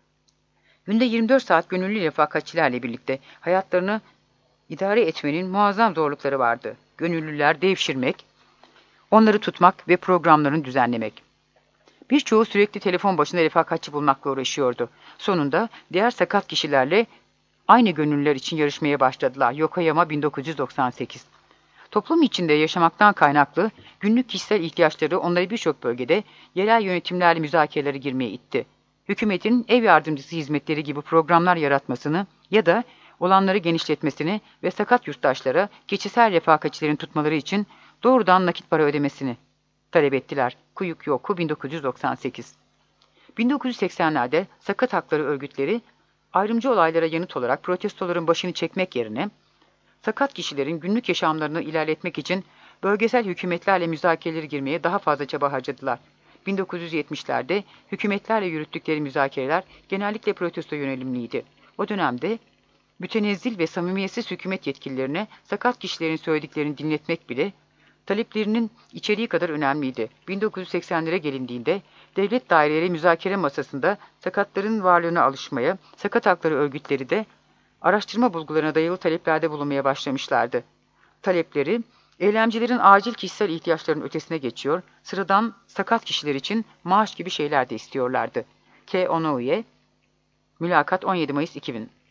S1: Günde yirmi dört saat gönüllü refakatçilerle birlikte hayatlarını idare etmenin muazzam zorlukları vardı. Gönüllüler devşirmek, onları tutmak ve programlarını düzenlemek. Birçoğu sürekli telefon başında refakatçi bulmakla uğraşıyordu. Sonunda diğer sakat kişilerle aynı gönüllüler için yarışmaya başladılar. Yokoyama bin dokuz yüz doksan sekiz. Toplum içinde yaşamaktan kaynaklı günlük kişisel ihtiyaçları onları birçok bölgede yerel yönetimlerle müzakerelere girmeye itti. Hükümetin ev yardımcısı hizmetleri gibi programlar yaratmasını ya da olanları genişletmesini ve sakat yurttaşlara kişisel refakatçilerin tutmaları için doğrudan nakit para ödemesini talep ettiler. Kuyuk Yoku bin dokuz yüz doksan sekiz. bin dokuz yüz seksenlerde sakat hakları örgütleri ayrımcı olaylara yanıt olarak protestoların başını çekmek yerine sakat kişilerin günlük yaşamlarını ilerletmek için bölgesel hükümetlerle müzakerelere girmeye daha fazla çaba harcadılar. bin dokuz yüz yetmişlerde hükümetlerle yürüttükleri müzakereler genellikle protesto yönelimliydi. O dönemde mütenezzil ve samimiyetsiz hükümet yetkililerine sakat kişilerin söylediklerini dinletmek bile taleplerinin içeriği kadar önemliydi. bin dokuz yüz seksenlere gelindiğinde devlet daireleri müzakere masasında sakatların varlığına alışmaya, sakat hakları örgütleri de araştırma bulgularına dayalı taleplerde bulunmaya başlamışlardı. Talepleri, eylemcilerin acil kişisel ihtiyaçlarının ötesine geçiyor, sıradan sakat kişiler için maaş gibi şeyler de istiyorlardı. K. Onouye, Mülakat on yedi Mayıs iki bin.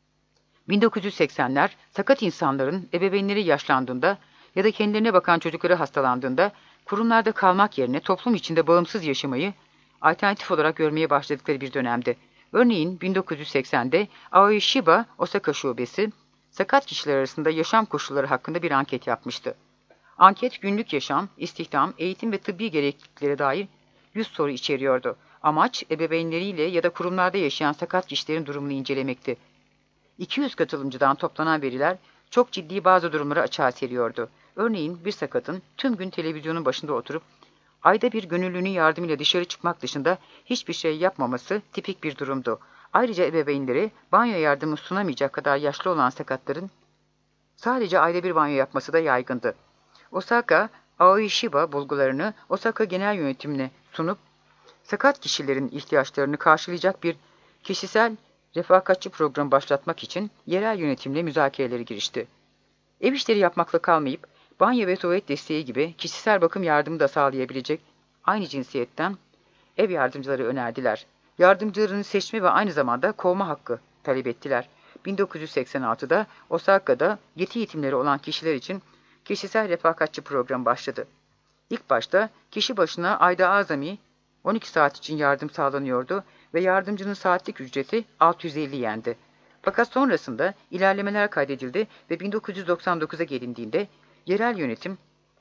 S1: bin dokuz yüz seksenler, sakat insanların ebeveynleri yaşlandığında ya da kendilerine bakan çocukları hastalandığında kurumlarda kalmak yerine toplum içinde bağımsız yaşamayı alternatif olarak görmeye başladıkları bir dönemdi. Örneğin bin dokuz yüz seksende Aoi Shiba Osaka Şubesi, sakat kişiler arasında yaşam koşulları hakkında bir anket yapmıştı. Anket günlük yaşam, istihdam, eğitim ve tıbbi gerekliliklere dair yüz soru içeriyordu. Amaç ebeveynleriyle ya da kurumlarda yaşayan sakat kişilerin durumunu incelemekti. iki yüz katılımcıdan toplanan veriler çok ciddi bazı durumları açığa seriyordu. Örneğin bir sakatın tüm gün televizyonun başında oturup ayda bir gönüllünün yardımıyla dışarı çıkmak dışında hiçbir şey yapmaması tipik bir durumdu. Ayrıca ebeveynleri banyo yardımı sunamayacak kadar yaşlı olan sakatların sadece ayda bir banyo yapması da yaygındı. Osaka, Aoi Shiba bulgularını Osaka Genel Yönetimine sunup sakat kişilerin ihtiyaçlarını karşılayacak bir kişisel refakatçi programı başlatmak için yerel yönetimle müzakerelere girişti. Ev işleri yapmakla kalmayıp banyo ve tuvalet desteği gibi kişisel bakım yardımı da sağlayabilecek aynı cinsiyetten ev yardımcıları önerdiler. Yardımcılarını seçme ve aynı zamanda kovma hakkı talep ettiler. bin dokuz yüz seksen altıda Osaka'da yeti yetimleri olan kişiler için kişisel refakatçi programı başladı. İlk başta kişi başına ayda azami on iki saat için yardım sağlanıyordu ve yardımcının saatlik ücreti altı yüz elli yendi. Fakat sonrasında ilerlemeler kaydedildi ve bin dokuz yüz doksan dokuza gelindiğinde yerel yönetim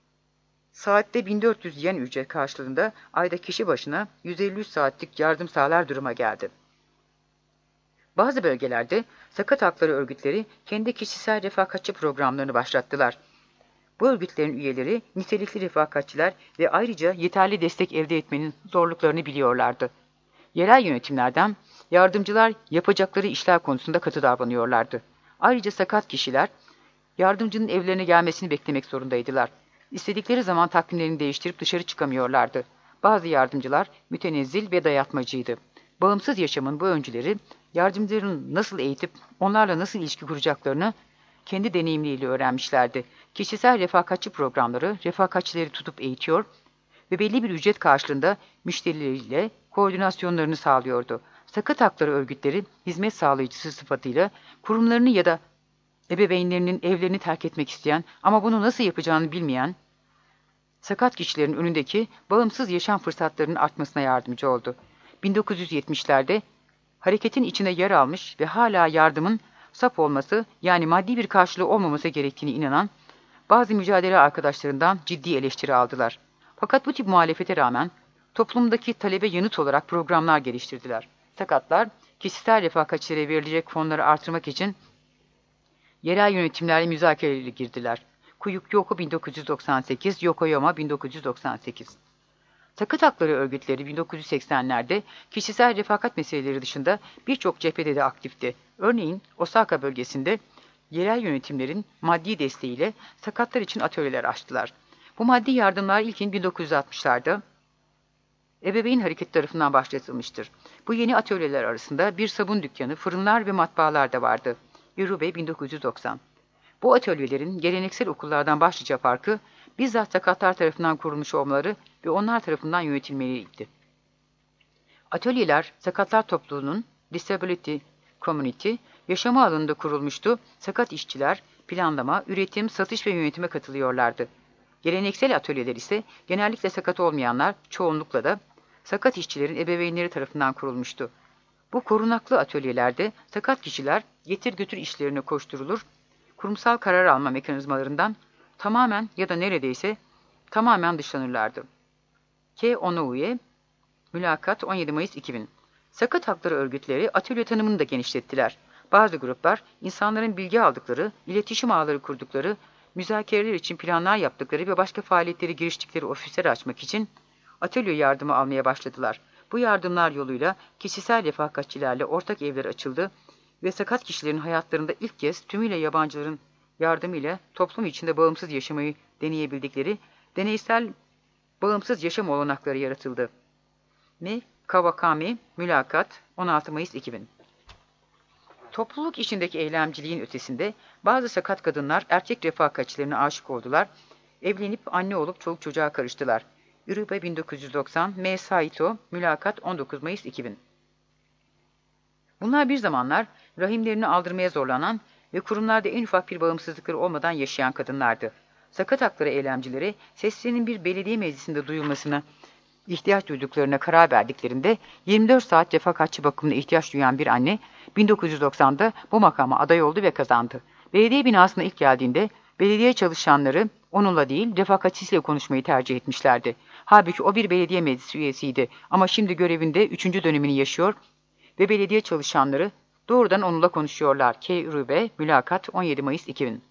S1: saatte bin dört yüz yen ücret karşılığında ayda kişi başına yüz elli üç saatlik yardım sağlar duruma geldi. Bazı bölgelerde sakat hakları örgütleri kendi kişisel refakatçi programlarını başlattılar. Bu örgütlerin üyeleri nitelikli refakatçiler ve ayrıca yeterli destek elde etmenin zorluklarını biliyorlardı. Yerel yönetimlerden yardımcılar yapacakları işler konusunda katı davranıyorlardı. Ayrıca sakat kişiler yardımcının evlerine gelmesini beklemek zorundaydılar. İstedikleri zaman takvimlerini değiştirip dışarı çıkamıyorlardı. Bazı yardımcılar mütenezzil ve dayatmacıydı. Bağımsız yaşamın bu öncüleri yardımcıların nasıl eğitip onlarla nasıl ilişki kuracaklarını kendi deneyimleriyle öğrenmişlerdi. kişisel refakatçi programları refakatçileri tutup eğitiyor ve belli bir ücret karşılığında müşterileriyle koordinasyonlarını sağlıyordu. Sakat hakları örgütleri hizmet sağlayıcısı sıfatıyla kurumlarını ya da ebeveynlerinin evlerini terk etmek isteyen ama bunu nasıl yapacağını bilmeyen sakat kişilerin önündeki bağımsız yaşam fırsatlarının artmasına yardımcı oldu. bin dokuz yüz yetmişlerde hareketin içine yer almış ve hala yardımın saf olması, yani maddi bir karşılığı olmaması gerektiğini inanan bazı mücadele arkadaşlarından ciddi eleştiri aldılar. Fakat bu tip muhalefete rağmen toplumdaki talebe yanıt olarak programlar geliştirdiler. Sakatlar, kişisel refakatçilere verilecek fonları artırmak için yerel yönetimlerle müzakerelere girdiler. Kuyuk-Yoko bin dokuz yüz doksan sekiz, Yokoyama bin dokuz yüz doksan sekiz. Sakat hakları örgütleri bin dokuz yüz seksenlerde kişisel refakat meseleleri dışında birçok cephede de aktifti. Örneğin Osaka bölgesinde yerel yönetimlerin maddi desteğiyle sakatlar için atölyeler açtılar. Bu maddi yardımlar ilkin bin dokuz yüz altmışlarda Ebeveyn Hareketi tarafından başlatılmıştır. Bu yeni atölyeler arasında bir sabun dükkanı, fırınlar ve matbaalar da vardı. Irube bin dokuz yüz doksan. Bu atölyelerin geleneksel okullardan başlıca farkı, bizzat sakatlar tarafından kurulmuş olmaları ve onlar tarafından yönetilmeliydi. Atölyeler, sakatlar topluluğunun Disability Community yaşama alanında kurulmuştu. Sakat işçiler, planlama, üretim, satış ve yönetime katılıyorlardı. Geleneksel atölyeler ise genellikle sakat olmayanlar, çoğunlukla da sakat işçilerin ebeveynleri tarafından kurulmuştu. Bu korunaklı atölyelerde sakat kişiler getir götür işlerine koşturulur, kurumsal karar alma mekanizmalarından tamamen ya da neredeyse tamamen dışlanırlardı. K. Onoue, Mülakat on yedi Mayıs iki bin. Sakat hakları örgütleri atölye tanımını da genişlettiler. Bazı gruplar insanların bilgi aldıkları, iletişim ağları kurdukları, müzakereler için planlar yaptıkları ve başka faaliyetleri giriştikleri ofisler açmak için atölye yardımı almaya başladılar. Bu yardımlar yoluyla kişisel refakatçilerle ortak evler açıldı ve sakat kişilerin hayatlarında ilk kez tümüyle yabancıların yardımıyla toplum içinde bağımsız yaşamayı deneyebildikleri deneysel bağımsız yaşam olanakları yaratıldı. Mi Kawakami, Mülakat on altı Mayıs iki bin. Topluluk içindeki eylemciliğin ötesinde bazı sakat kadınlar erkek refakatçilerine aşık oldular, evlenip anne olup çoluk çocuğa karıştılar. Irube bin dokuz yüz doksan, M. Saito, Mülakat on dokuz Mayıs iki bin. Bunlar bir zamanlar rahimlerini aldırmaya zorlanan ve kurumlarda en ufak bir bağımsızlıkları olmadan yaşayan kadınlardı. Sakat hakları eylemcileri seslerinin bir belediye meclisinde duyulmasına ihtiyaç duyduklarına karar verdiklerinde yirmi dört saat refakatçi bakımına ihtiyaç duyan bir anne bin dokuz yüz doksanda bu makama aday oldu ve kazandı. Belediye binasına ilk geldiğinde belediye çalışanları onunla değil refakatçisiyle konuşmayı tercih etmişlerdi. Halbuki o bir belediye meclisi üyesiydi ama şimdi görevinde üçüncü dönemini yaşıyor ve belediye çalışanları doğrudan onunla konuşuyorlar. K. Irube, Mülakat on yedi Mayıs iki bin.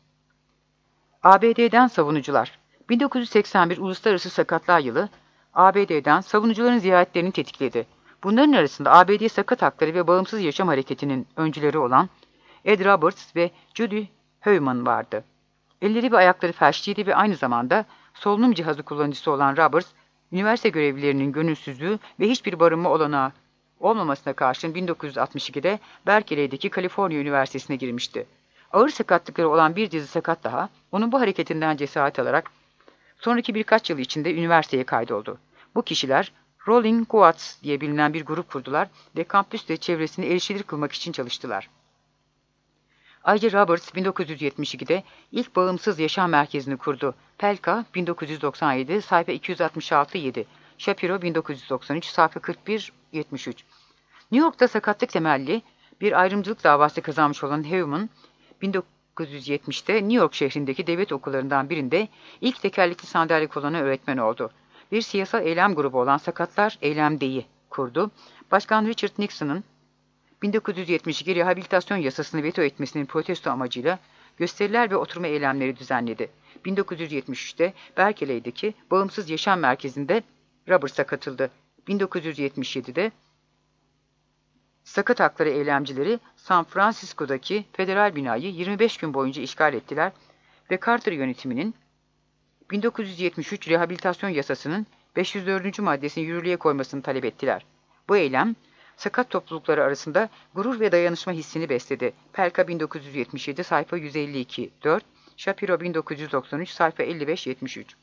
S1: A B D'den savunucular. bin dokuz yüz seksen bir Uluslararası Sakatlar Yılı A B D'den savunucuların ziyaretlerini tetikledi. Bunların arasında A B D Sakat Hakları ve Bağımsız Yaşam Hareketi'nin öncüleri olan Ed Roberts ve Judy Heumann vardı. Elleri ve ayakları felçliydi ve aynı zamanda solunum cihazı kullanıcısı olan Roberts, üniversite görevlilerinin gönülsüzlüğü ve hiçbir barınma olanağı olmamasına karşın bin dokuz yüz altmış ikide Berkeley'deki Kaliforniya Üniversitesi'ne girmişti. Ağır sakatlıkları olan bir dizi sakat daha, onun bu hareketinden cesaret alarak sonraki birkaç yıl içinde üniversiteye kaydoldu. Bu kişiler Rolling Goats diye bilinen bir grup kurdular ve kampüste çevresini erişilir kılmak için çalıştılar. Ayrıca Roberts bin dokuz yüz yetmiş ikide ilk bağımsız yaşam merkezini kurdu. Pelka bin dokuz yüz doksan yedi sayfa iki yüz altmış altı yedi. Shapiro bin dokuz yüz doksan üç sayfa kırk bir yetmiş üç. New York'ta sakatlık temelli bir ayrımcılık davası kazanmış olan Heumann bin dokuz yüz yetmişte New York şehrindeki devlet okullarından birinde ilk tekerlekli sandalye kullanan öğretmen oldu. Bir siyasal eylem grubu olan Sakatlar Eylemde'yi kurdu. Başkan Richard Nixon'ın bin dokuz yüz yetmiş iki rehabilitasyon yasasını veto etmesinin protesto amacıyla gösteriler ve oturma eylemleri düzenledi. bin dokuz yüz yetmiş üçte Berkeley'deki Bağımsız Yaşam Merkezi'nde Roberts'a katıldı. bin dokuz yüz yetmiş yedide sakat hakları eylemcileri San Francisco'daki federal binayı yirmi beş gün boyunca işgal ettiler ve Carter yönetiminin bin dokuz yüz yetmiş üç rehabilitasyon yasasının beş yüz dördüncü maddesini yürürlüğe koymasını talep ettiler. Bu eylem, sakat toplulukları arasında gurur ve dayanışma hissini besledi. Pelka bin dokuz yüz yetmiş yedi sayfa yüz elli iki dört, Shapiro bin dokuz yüz doksan üç, sayfa elli beş yetmiş üç.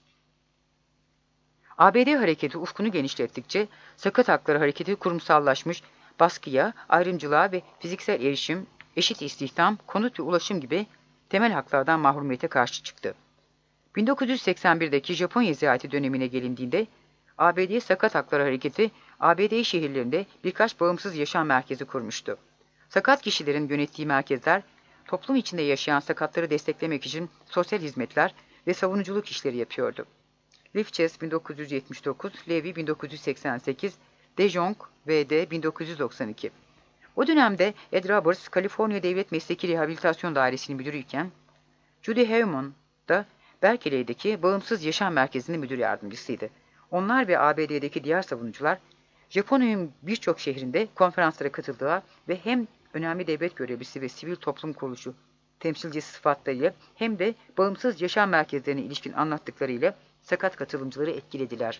S1: A B D hareketi ufkunu genişlettikçe sakat hakları hareketi kurumsallaşmış, baskıya, ayrımcılığa ve fiziksel erişim, eşit istihdam, konut ve ulaşım gibi temel haklardan mahrumiyete karşı çıktı. bin dokuz yüz seksen birdeki Japonya ziyareti dönemine gelindiğinde A B D Sakat Hakları Hareketi A B D şehirlerinde birkaç bağımsız yaşam merkezi kurmuştu. Sakat kişilerin yönettiği merkezler toplum içinde yaşayan sakatları desteklemek için sosyal hizmetler ve savunuculuk işleri yapıyordu. Lifchitz bin dokuz yüz yetmiş dokuz, Levy bin dokuz yüz seksen sekiz, De Jong V D bin dokuz yüz doksan iki. O dönemde Ed Roberts, Kaliforniya Devlet Mesleki Rehabilitasyon Dairesi'nin müdürüyken, Judy Heumann da Berkeley'deki Bağımsız Yaşam Merkezi'nin müdür yardımcısıydı. Onlar ve A B D'deki diğer savunucular, Japonya'nın birçok şehrinde konferanslara katıldılar ve hem önemli devlet görevlisi ve sivil toplum kuruluşu temsilcisi sıfatlarıyla hem de bağımsız yaşam merkezlerine ilişkin anlattıklarıyla sakat katılımcıları etkilediler.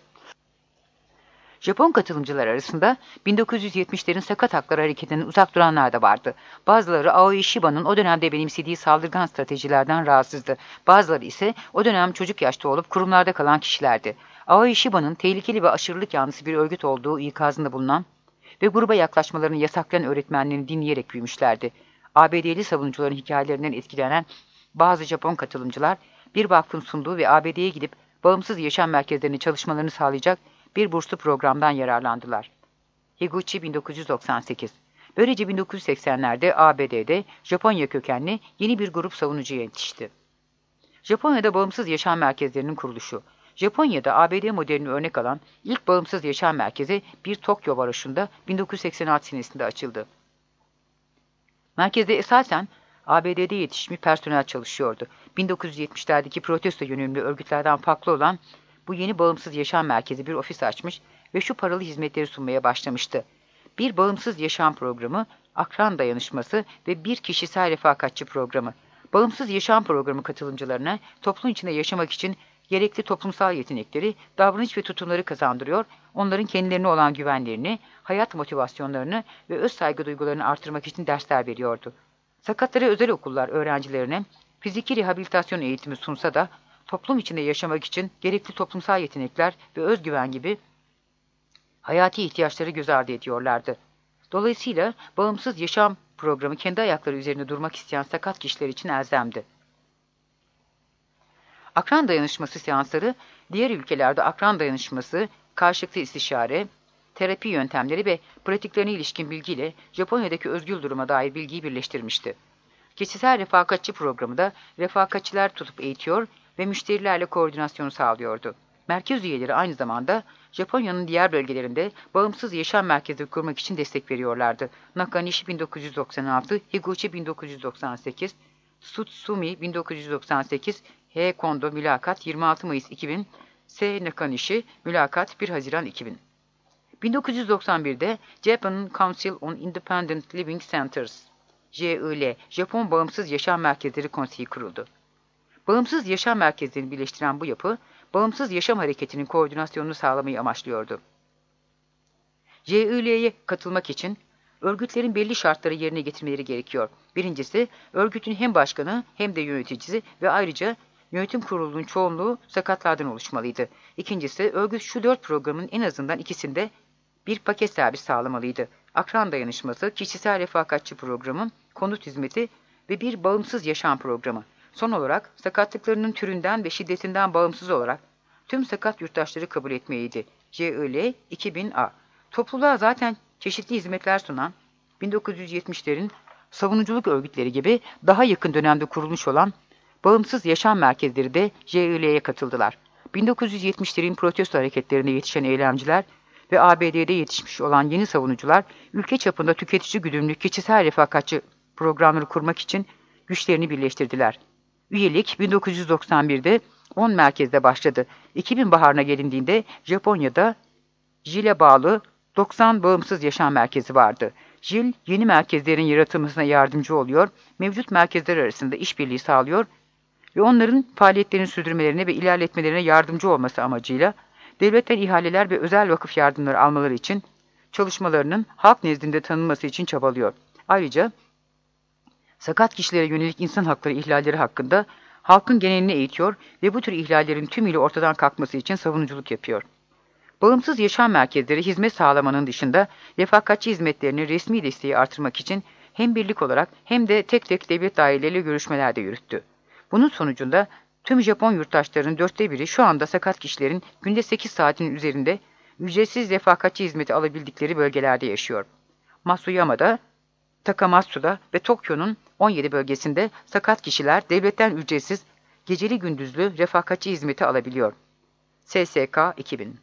S1: Japon katılımcılar arasında bin dokuz yüz yetmişlerin sakat hakları hareketinden uzak duranlar da vardı. Bazıları Aoi Shiba'nın o dönemde benimsediği saldırgan stratejilerden rahatsızdı. Bazıları ise o dönem çocuk yaşta olup kurumlarda kalan kişilerdi. Aoi Shiba'nın tehlikeli ve aşırılık yanlısı bir örgüt olduğu ikazında bulunan ve gruba yaklaşmalarını yasaklayan öğretmenlerini dinleyerek büyümüşlerdi. A B D'li savunucuların hikayelerinden etkilenen bazı Japon katılımcılar bir vakfın sunduğu ve A B D'ye gidip bağımsız yaşam merkezlerinin çalışmalarını sağlayacak bir burslu programdan yararlandılar. Higuchi bin dokuz yüz doksan sekiz. Böylece bin dokuz yüz seksenlerde A B D'de Japonya kökenli yeni bir grup savunucu yetişti. Japonya'da bağımsız yaşam merkezlerinin kuruluşu. Japonya'da A B D modelini örnek alan ilk bağımsız yaşam merkezi bir Tokyo varoşunda bin dokuz yüz seksen altı senesinde açıldı. Merkezde esasen A B D'de yetişmiş personel çalışıyordu. bin dokuz yüz yetmişlerdeki protesto yönümlü örgütlerden farklı olan bu yeni bağımsız yaşam merkezi bir ofis açmış ve şu paralı hizmetleri sunmaya başlamıştı. Bir bağımsız yaşam programı, akran dayanışması ve bir kişisel refakatçi programı. Bağımsız yaşam programı katılımcılarına toplum içinde yaşamak için gerekli toplumsal yetenekleri, davranış ve tutumları kazandırıyor, onların kendilerine olan güvenlerini, hayat motivasyonlarını ve öz saygı duygularını artırmak için dersler veriyordu. Sakatlara özel okullar öğrencilerine fiziki rehabilitasyon eğitimi sunsa da, toplum içinde yaşamak için gerekli toplumsal yetenekler ve özgüven gibi hayati ihtiyaçları göz ardı ediyorlardı. Dolayısıyla bağımsız yaşam programı kendi ayakları üzerinde durmak isteyen sakat kişiler için elzemdi. Akran dayanışması seansları, diğer ülkelerde akran dayanışması, karşılıklı istişare, terapi yöntemleri ve pratiklerine ilişkin bilgiyle Japonya'daki özgür duruma dair bilgiyi birleştirmişti. Kişisel refakatçi programı da refakatçiler tutup eğitiyor ve müşterilerle koordinasyonu sağlıyordu. Merkez üyeleri aynı zamanda Japonya'nın diğer bölgelerinde bağımsız yaşam merkezi kurmak için destek veriyorlardı. Nakanishi bin dokuz yüz doksan altı, Higuchi bin dokuz yüz doksan sekiz, Tsutsumi bin dokuz yüz doksan sekiz, H. Kondo mülakat yirmi altı Mayıs iki bin, S. Nakanishi mülakat bir Haziran iki bin. bin dokuz yüz doksan birde Japan Council on Independent Living Centers, J I L, Japon Bağımsız Yaşam Merkezleri Konseyi kuruldu. Bağımsız yaşam merkezlerini birleştiren bu yapı, bağımsız yaşam hareketinin koordinasyonunu sağlamayı amaçlıyordu. J I L'ye katılmak için örgütlerin belli şartları yerine getirmeleri gerekiyor. Birincisi, örgütün hem başkanı hem de yöneticisi ve ayrıca yönetim kurulunun çoğunluğu sakatlardan oluşmalıydı. İkincisi, örgüt şu dört programın en azından ikisinde bir paket servis sağlamalıydı. Akran dayanışması, kişisel refakatçi programı, konut hizmeti ve bir bağımsız yaşam programı. Son olarak, sakatlıklarının türünden ve şiddetinden bağımsız olarak tüm sakat yurttaşları kabul etmeydi. J I L iki bin A. Topluluğa zaten çeşitli hizmetler sunan, bin dokuz yüz yetmişlerin savunuculuk örgütleri gibi daha yakın dönemde kurulmuş olan bağımsız yaşam merkezleri de J I L'ye katıldılar. bin dokuz yüz yetmişlerin protesto hareketlerinde yetişen eylemciler ve A B D'de yetişmiş olan yeni savunucular, ülke çapında tüketici güdümlü kişisel refakatçi programları kurmak için güçlerini birleştirdiler. Üyelik bin dokuz yüz doksan birde on merkezde başladı. iki bin baharına gelindiğinde Japonya'da J I L'e bağlı doksan bağımsız yaşam merkezi vardı. J I L, yeni merkezlerin yaratılmasına yardımcı oluyor, mevcut merkezler arasında işbirliği sağlıyor ve onların faaliyetlerini sürdürmelerine ve ilerletmelerine yardımcı olması amacıyla devletten ihaleler ve özel vakıf yardımları almaları için çalışmalarının halk nezdinde tanınması için çabalıyor. Ayrıca sakat kişilere yönelik insan hakları ihlalleri hakkında halkın genelini eğitiyor ve bu tür ihlallerin tümüyle ortadan kalkması için savunuculuk yapıyor. Bağımsız yaşam merkezleri hizmet sağlamanın dışında refakatçi hizmetlerini resmi desteği artırmak için hem birlik olarak hem de tek tek devlet daireleriyle görüşmeler de yürüttü. Bunun sonucunda tüm Japon yurttaşlarının dörtte biri şu anda sakat kişilerin günde sekiz saatin üzerinde ücretsiz refakatçi hizmeti alabildikleri bölgelerde yaşıyor. Matsuyama'da, Takamatsu'da ve Tokyo'nun on yedi bölgesinde sakat kişiler devletten ücretsiz geceli gündüzlü refakatçi hizmeti alabiliyor. S S K iki bin.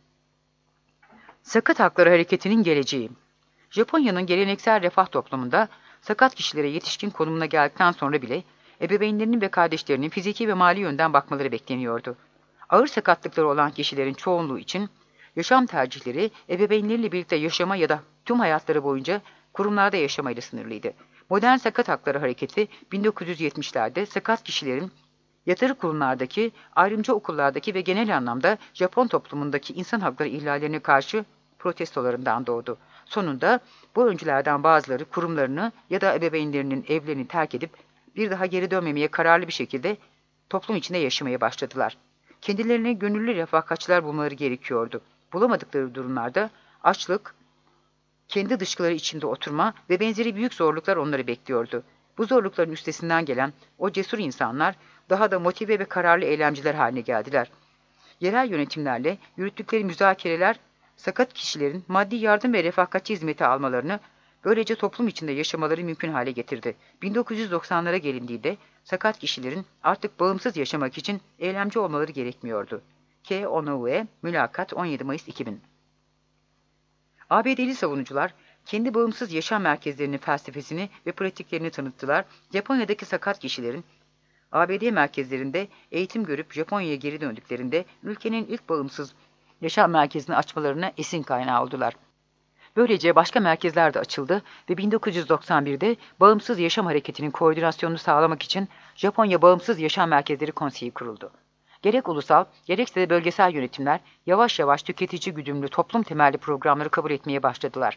S1: Sakat Hakları Hareketi'nin geleceği. Japonya'nın geleneksel refah toplumunda sakat kişilere yetişkin konumuna geldikten sonra bile ebeveynlerinin ve kardeşlerinin fiziki ve mali yönden bakmaları bekleniyordu. Ağır sakatlıkları olan kişilerin çoğunluğu için yaşam tercihleri ebeveynleriyle birlikte yaşama ya da tüm hayatları boyunca kurumlarda yaşamayla sınırlıydı. Modern Sakat Hakları Hareketi bin dokuz yüz yetmişlerde sakat kişilerin yatırı kurumlardaki, ayrımcı okullardaki ve genel anlamda Japon toplumundaki insan hakları ihlallerine karşı protestolarından doğdu. Sonunda bu öncülerden bazıları kurumlarını ya da ebeveynlerinin evlerini terk edip bir daha geri dönmemeye kararlı bir şekilde toplum içinde yaşamaya başladılar. Kendilerine gönüllü refakatçiler bulmaları gerekiyordu. Bulamadıkları durumlarda açlık, kendi dışkıları içinde oturma ve benzeri büyük zorluklar onları bekliyordu. Bu zorlukların üstesinden gelen o cesur insanlar daha da motive ve kararlı eylemciler haline geldiler. Yerel yönetimlerle yürüttükleri müzakereler sakat kişilerin maddi yardım ve refakatçi hizmeti almalarını, böylece toplum içinde yaşamaları mümkün hale getirdi. bin dokuz yüz doksanlara gelindiğinde sakat kişilerin artık bağımsız yaşamak için eylemci olmaları gerekmiyordu. K. Onoue, Mülakat on yedi Mayıs iki bin. A B D'li savunucular kendi bağımsız yaşam merkezlerinin felsefesini ve pratiklerini tanıttılar. Japonya'daki sakat kişilerin A B D merkezlerinde eğitim görüp Japonya'ya geri döndüklerinde ülkenin ilk bağımsız yaşam merkezini açmalarına esin kaynağı oldular. Böylece başka merkezler de açıldı ve bin dokuz yüz doksan birde Bağımsız Yaşam Hareketi'nin koordinasyonunu sağlamak için Japonya Bağımsız Yaşam Merkezleri Konseyi kuruldu. Gerek ulusal, gerekse de bölgesel yönetimler yavaş yavaş tüketici güdümlü toplum temelli programları kabul etmeye başladılar.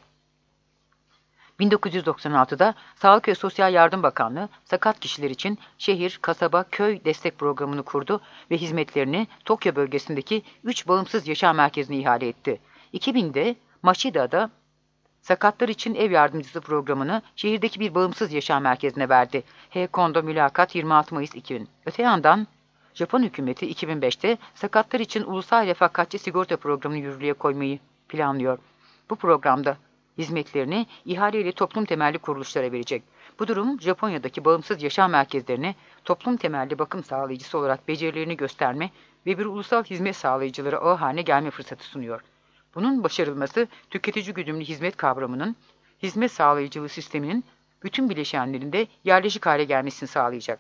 S1: bin dokuz yüz doksan altıda Sağlık ve Sosyal Yardım Bakanlığı sakat kişiler için şehir, kasaba, köy destek programını kurdu ve hizmetlerini Tokyo bölgesindeki üç bağımsız yaşam merkezine ihale etti. iki binde Mashida'da sakatlar için ev yardımcısı programını şehirdeki bir bağımsız yaşam merkezine verdi. H. Kondo Mülakat yirmi altı Mayıs iki bin. Öte yandan Japon hükümeti iki bin beşte sakatlar için ulusal refakatçi sigorta programını yürürlüğe koymayı planlıyor. Bu programda hizmetlerini ihaleyle toplum temelli kuruluşlara verecek. Bu durum Japonya'daki bağımsız yaşam merkezlerine toplum temelli bakım sağlayıcısı olarak becerilerini gösterme ve bir ulusal hizmet sağlayıcıları ağı haline gelme fırsatı sunuyor. Bunun başarılması tüketici güdümlü hizmet kavramının, hizmet sağlayıcılığı sisteminin bütün bileşenlerinde yerleşik hale gelmesini sağlayacak.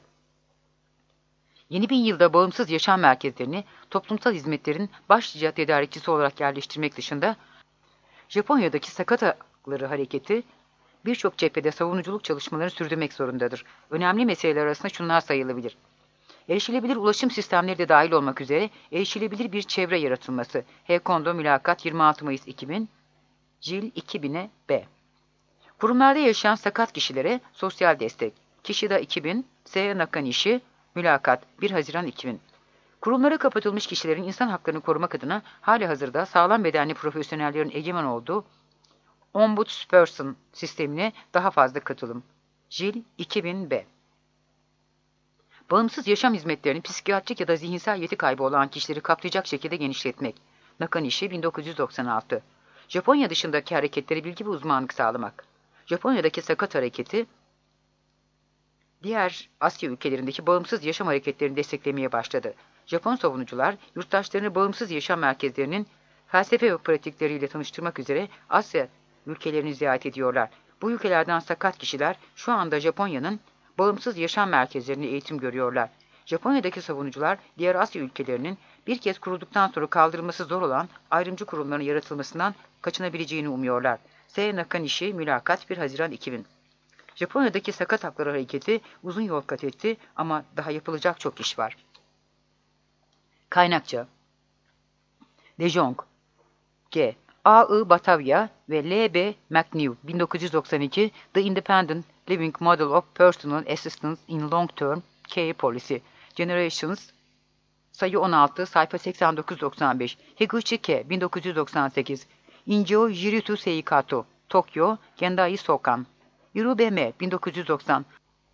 S1: Yeni bin yılda bağımsız yaşam merkezlerini toplumsal hizmetlerin başlıca tedarikçisi olarak yerleştirmek dışında Japonya'daki Sakat Hakları Hareketi birçok cephede savunuculuk çalışmalarını sürdürmek zorundadır. Önemli meseleler arasında şunlar sayılabilir. Erişilebilir ulaşım sistemleri de dahil olmak üzere erişilebilir bir çevre yaratılması. H. Kondo Mülakat yirmi altı Mayıs iki bin, Cil iki bine B. Kurumlarda yaşayan sakat kişilere sosyal destek. Kishida iki bin, S. Nakanishi, Mülakat bir Haziran iki bin. Kurumlara kapatılmış kişilerin insan haklarını korumak adına hali hazırda sağlam bedenli profesyonellerin egemen olduğu Ombudsperson sistemine daha fazla katılım. Jil iki bin B. Bağımsız yaşam hizmetlerini psikiyatrik ya da zihinsel yeti kaybı olan kişileri kapsayacak şekilde genişletmek. Nakanishi bin dokuz yüz doksan altı. Japonya dışındaki hareketlere bilgi ve uzmanlık sağlamak. Japonya'daki Sakat Hareketi, diğer Asya ülkelerindeki bağımsız yaşam hareketlerini desteklemeye başladı. Japon savunucular, yurttaşlarını bağımsız yaşam merkezlerinin felsefe ve pratikleriyle tanıştırmak üzere Asya ülkelerini ziyaret ediyorlar. Bu ülkelerden sakat kişiler şu anda Japonya'nın bağımsız yaşam merkezlerinde eğitim görüyorlar. Japonya'daki savunucular, diğer Asya ülkelerinin bir kez kurulduktan sonra kaldırılması zor olan ayrımcı kurumların yaratılmasından kaçınabileceğini umuyorlar. S. Nakanishi, Mülakat bir Haziran iki bin. Japonya'daki Sakat Hakları Hareketi uzun yol kat etti ama daha yapılacak çok iş var. Kaynakça De Jong, G. A I Batavia ve L B McNew bin dokuz yüz doksan iki The Independent Living Model of Personal Assistance in Long-Term Care Policy. Generations, sayı on altı, sayfa seksen dokuz doksan beş. Higuchi Ke, bin dokuz yüz doksan sekiz. Injo Jiritu Seikato, Tokyo, Gendai Sokan. Irube M, bin dokuz yüz doksan.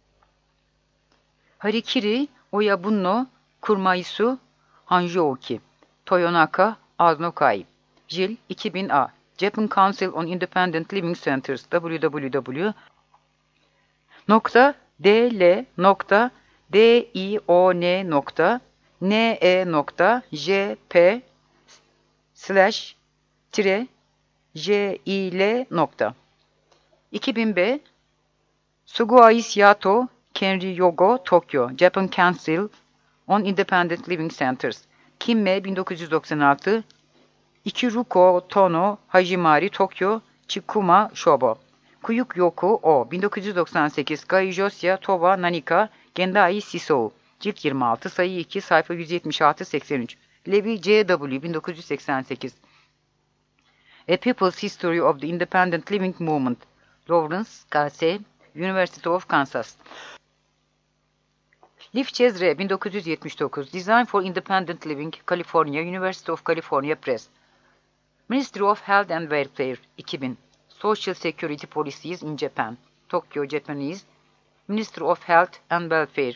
S1: Harikiri Oyabunno Kurmaisu Hanjouki. Toyonaka Aznokai. Jil iki bin A. Japan Council on Independent Living Centers w w w nokta d l nokta d i o n nokta n e nokta j p slash tire j i l nokta iki bin B. Suguais Yato Kenri Yogo Tokyo Japan Council on Independent Living Centers. Kimme bin dokuz yüz doksan altı. Ichiruko Tono Hajimari Tokyo Chikuma Shobo. Kuyuk Yoku O bin dokuz yüz doksan sekiz. Gaijosya Towa Nanika Gendai Sisou. Cilt yirmi altı, sayı iki, sayfa yüz yetmiş altı seksen üç. Levi C W bin dokuz yüz seksen sekiz. A People's History of the Independent Living Movement. Lawrence K S. University of Kansas. Leif Cezre bin dokuz yüz yetmiş dokuz. Design for Independent Living, California, University of California Press. Ministry of Health and Welfare iki bin. Social Security Policies in Japan. Tokyo, Japanese. Ministry of Health and Welfare.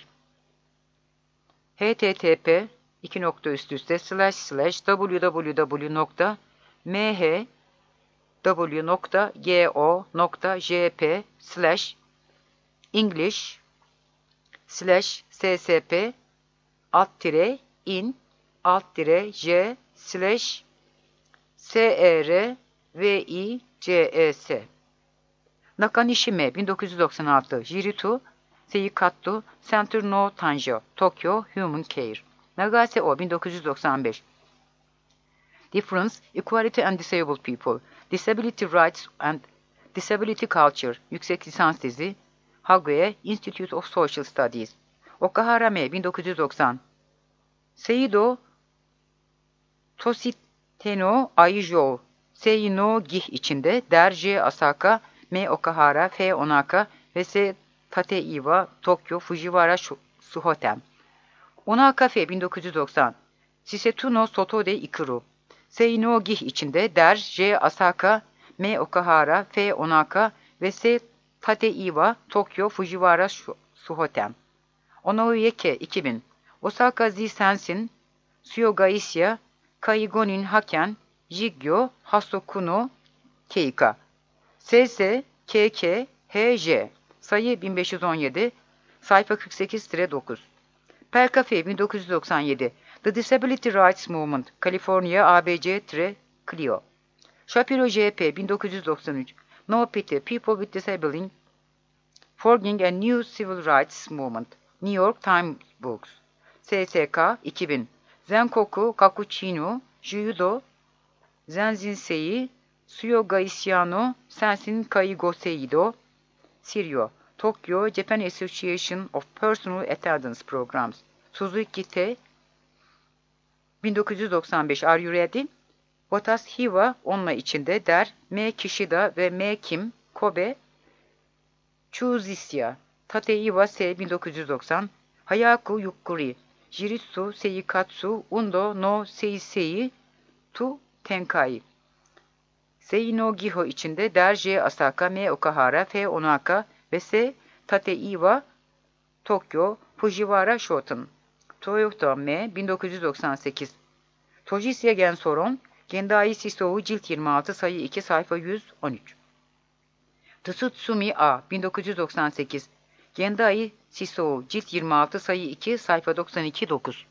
S1: H T T P iki nokta üst üste slash slash www nokta m h w nokta g o nokta j p slash English slash ssp alt tire in alt tire j slash ser vi ces. Nakanishime bin dokuz yüz doksan altı. Jiritu Seikatsu Center no Tanjo Tokyo Human Care. Nagase O bin dokuz yüz doksan beş. Difference, Equality and Disabled People. Disability Rights and Disability Culture. Yüksek lisans tezi. Hague Institute of Social Studies. Okahara M bin dokuz yüz doksan. Seido Toshiteno Aijou. Sei no Gih içinde Der J Asaka M Okahara F Onaka ve S Tateiwa Tokyo Fujiwara Suhoten. Onaka F bin dokuz yüz doksan. Shisetu no Soto de Ikuru. Sei no Gih içinde Der J Asaka M Okahara F Onaka ve S Tateiwa Tokyo Fujiwara Suhoten. Onouyeke iki bin. Osaka Z Sensin Suyogaisya Kaigonin Haken Jigyo Hasokuno Keika. S S K K H J. Sayı bin beş yüz on yedi. Sayfa kırk sekiz dokuz. Pelkafe bin dokuz yüz doksan yedi. The Disability Rights Movement. California A B C Clio. Shapiro J P bin dokuz yüz doksan üç. No Pity, People with Disability Forging a New Civil Rights Movement. New York Times Books. S S K iki bin. Zenkoku Kakuchino Judo Zenzinsei Suyogaishiano Sensin Kaigoseido Sirio. Tokyo Japan Association of Personal Attendance Programs. Suzuki T bin dokuz yüz doksan beş. Are you ready? Watas Hiwa onunla içinde Der M Kishida ve M Kim Kobe Chuzisya. Tateiwa S bin dokuz yüz doksan. Hayaku Yukuri Jiritsu Seikatsu Undo no Seisei Tu Tenkai. Sei no Giho içinde Der J Asaka M Okahara F Onaka ve S Tateiwa Tokyo Fujiwara Shoten. Toyota M bin dokuz yüz doksan sekiz. Tojisya Gensoron Gendai Sisou Cilt yirmi altı, sayı iki, sayfa yüz on üç. Tsutsumi A bin dokuz yüz doksan sekiz. Gendai Sisou Cilt yirmi altı, sayı iki, sayfa doksan iki dokuz.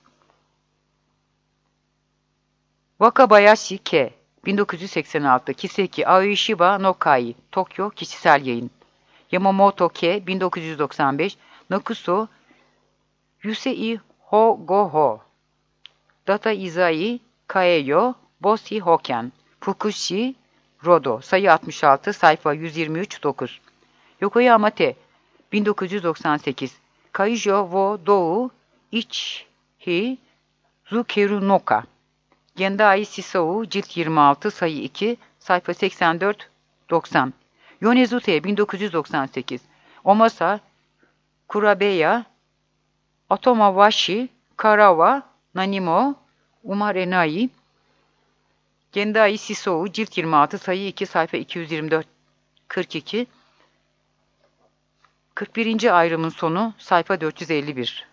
S1: Wakabayashi K bin dokuz yüz seksen altı. Kiseki Aoishiba no Kai Tokyo Kişisel Yayın. Yamamoto K bin dokuz yüz doksan beş. Nakuso Yusei Ho Go Ho. Data Izai Kaeyo Boshi Hoken. Fukushi Rodo. Sayı altmış altı, sayfa yüz yirmi üç dokuz. Yokoyama T bin dokuz yüz doksan sekiz. Kaijo wo Dou Ichi Zukeru Noka. Gendai Sisou Cilt yirmi altı, sayı iki, sayfa seksen dört doksan. Yonezu T bin dokuz yüz doksan sekiz. Omasa Kurabeya Otomawashi, Karawa, Nanimo, Umarenai, Gendai Sisou, cilt yirmi altı, sayı iki, sayfa iki yüz yirmi dört kırk iki, kırk birinci ayrımın sonu, sayfa dört yüz elli bir.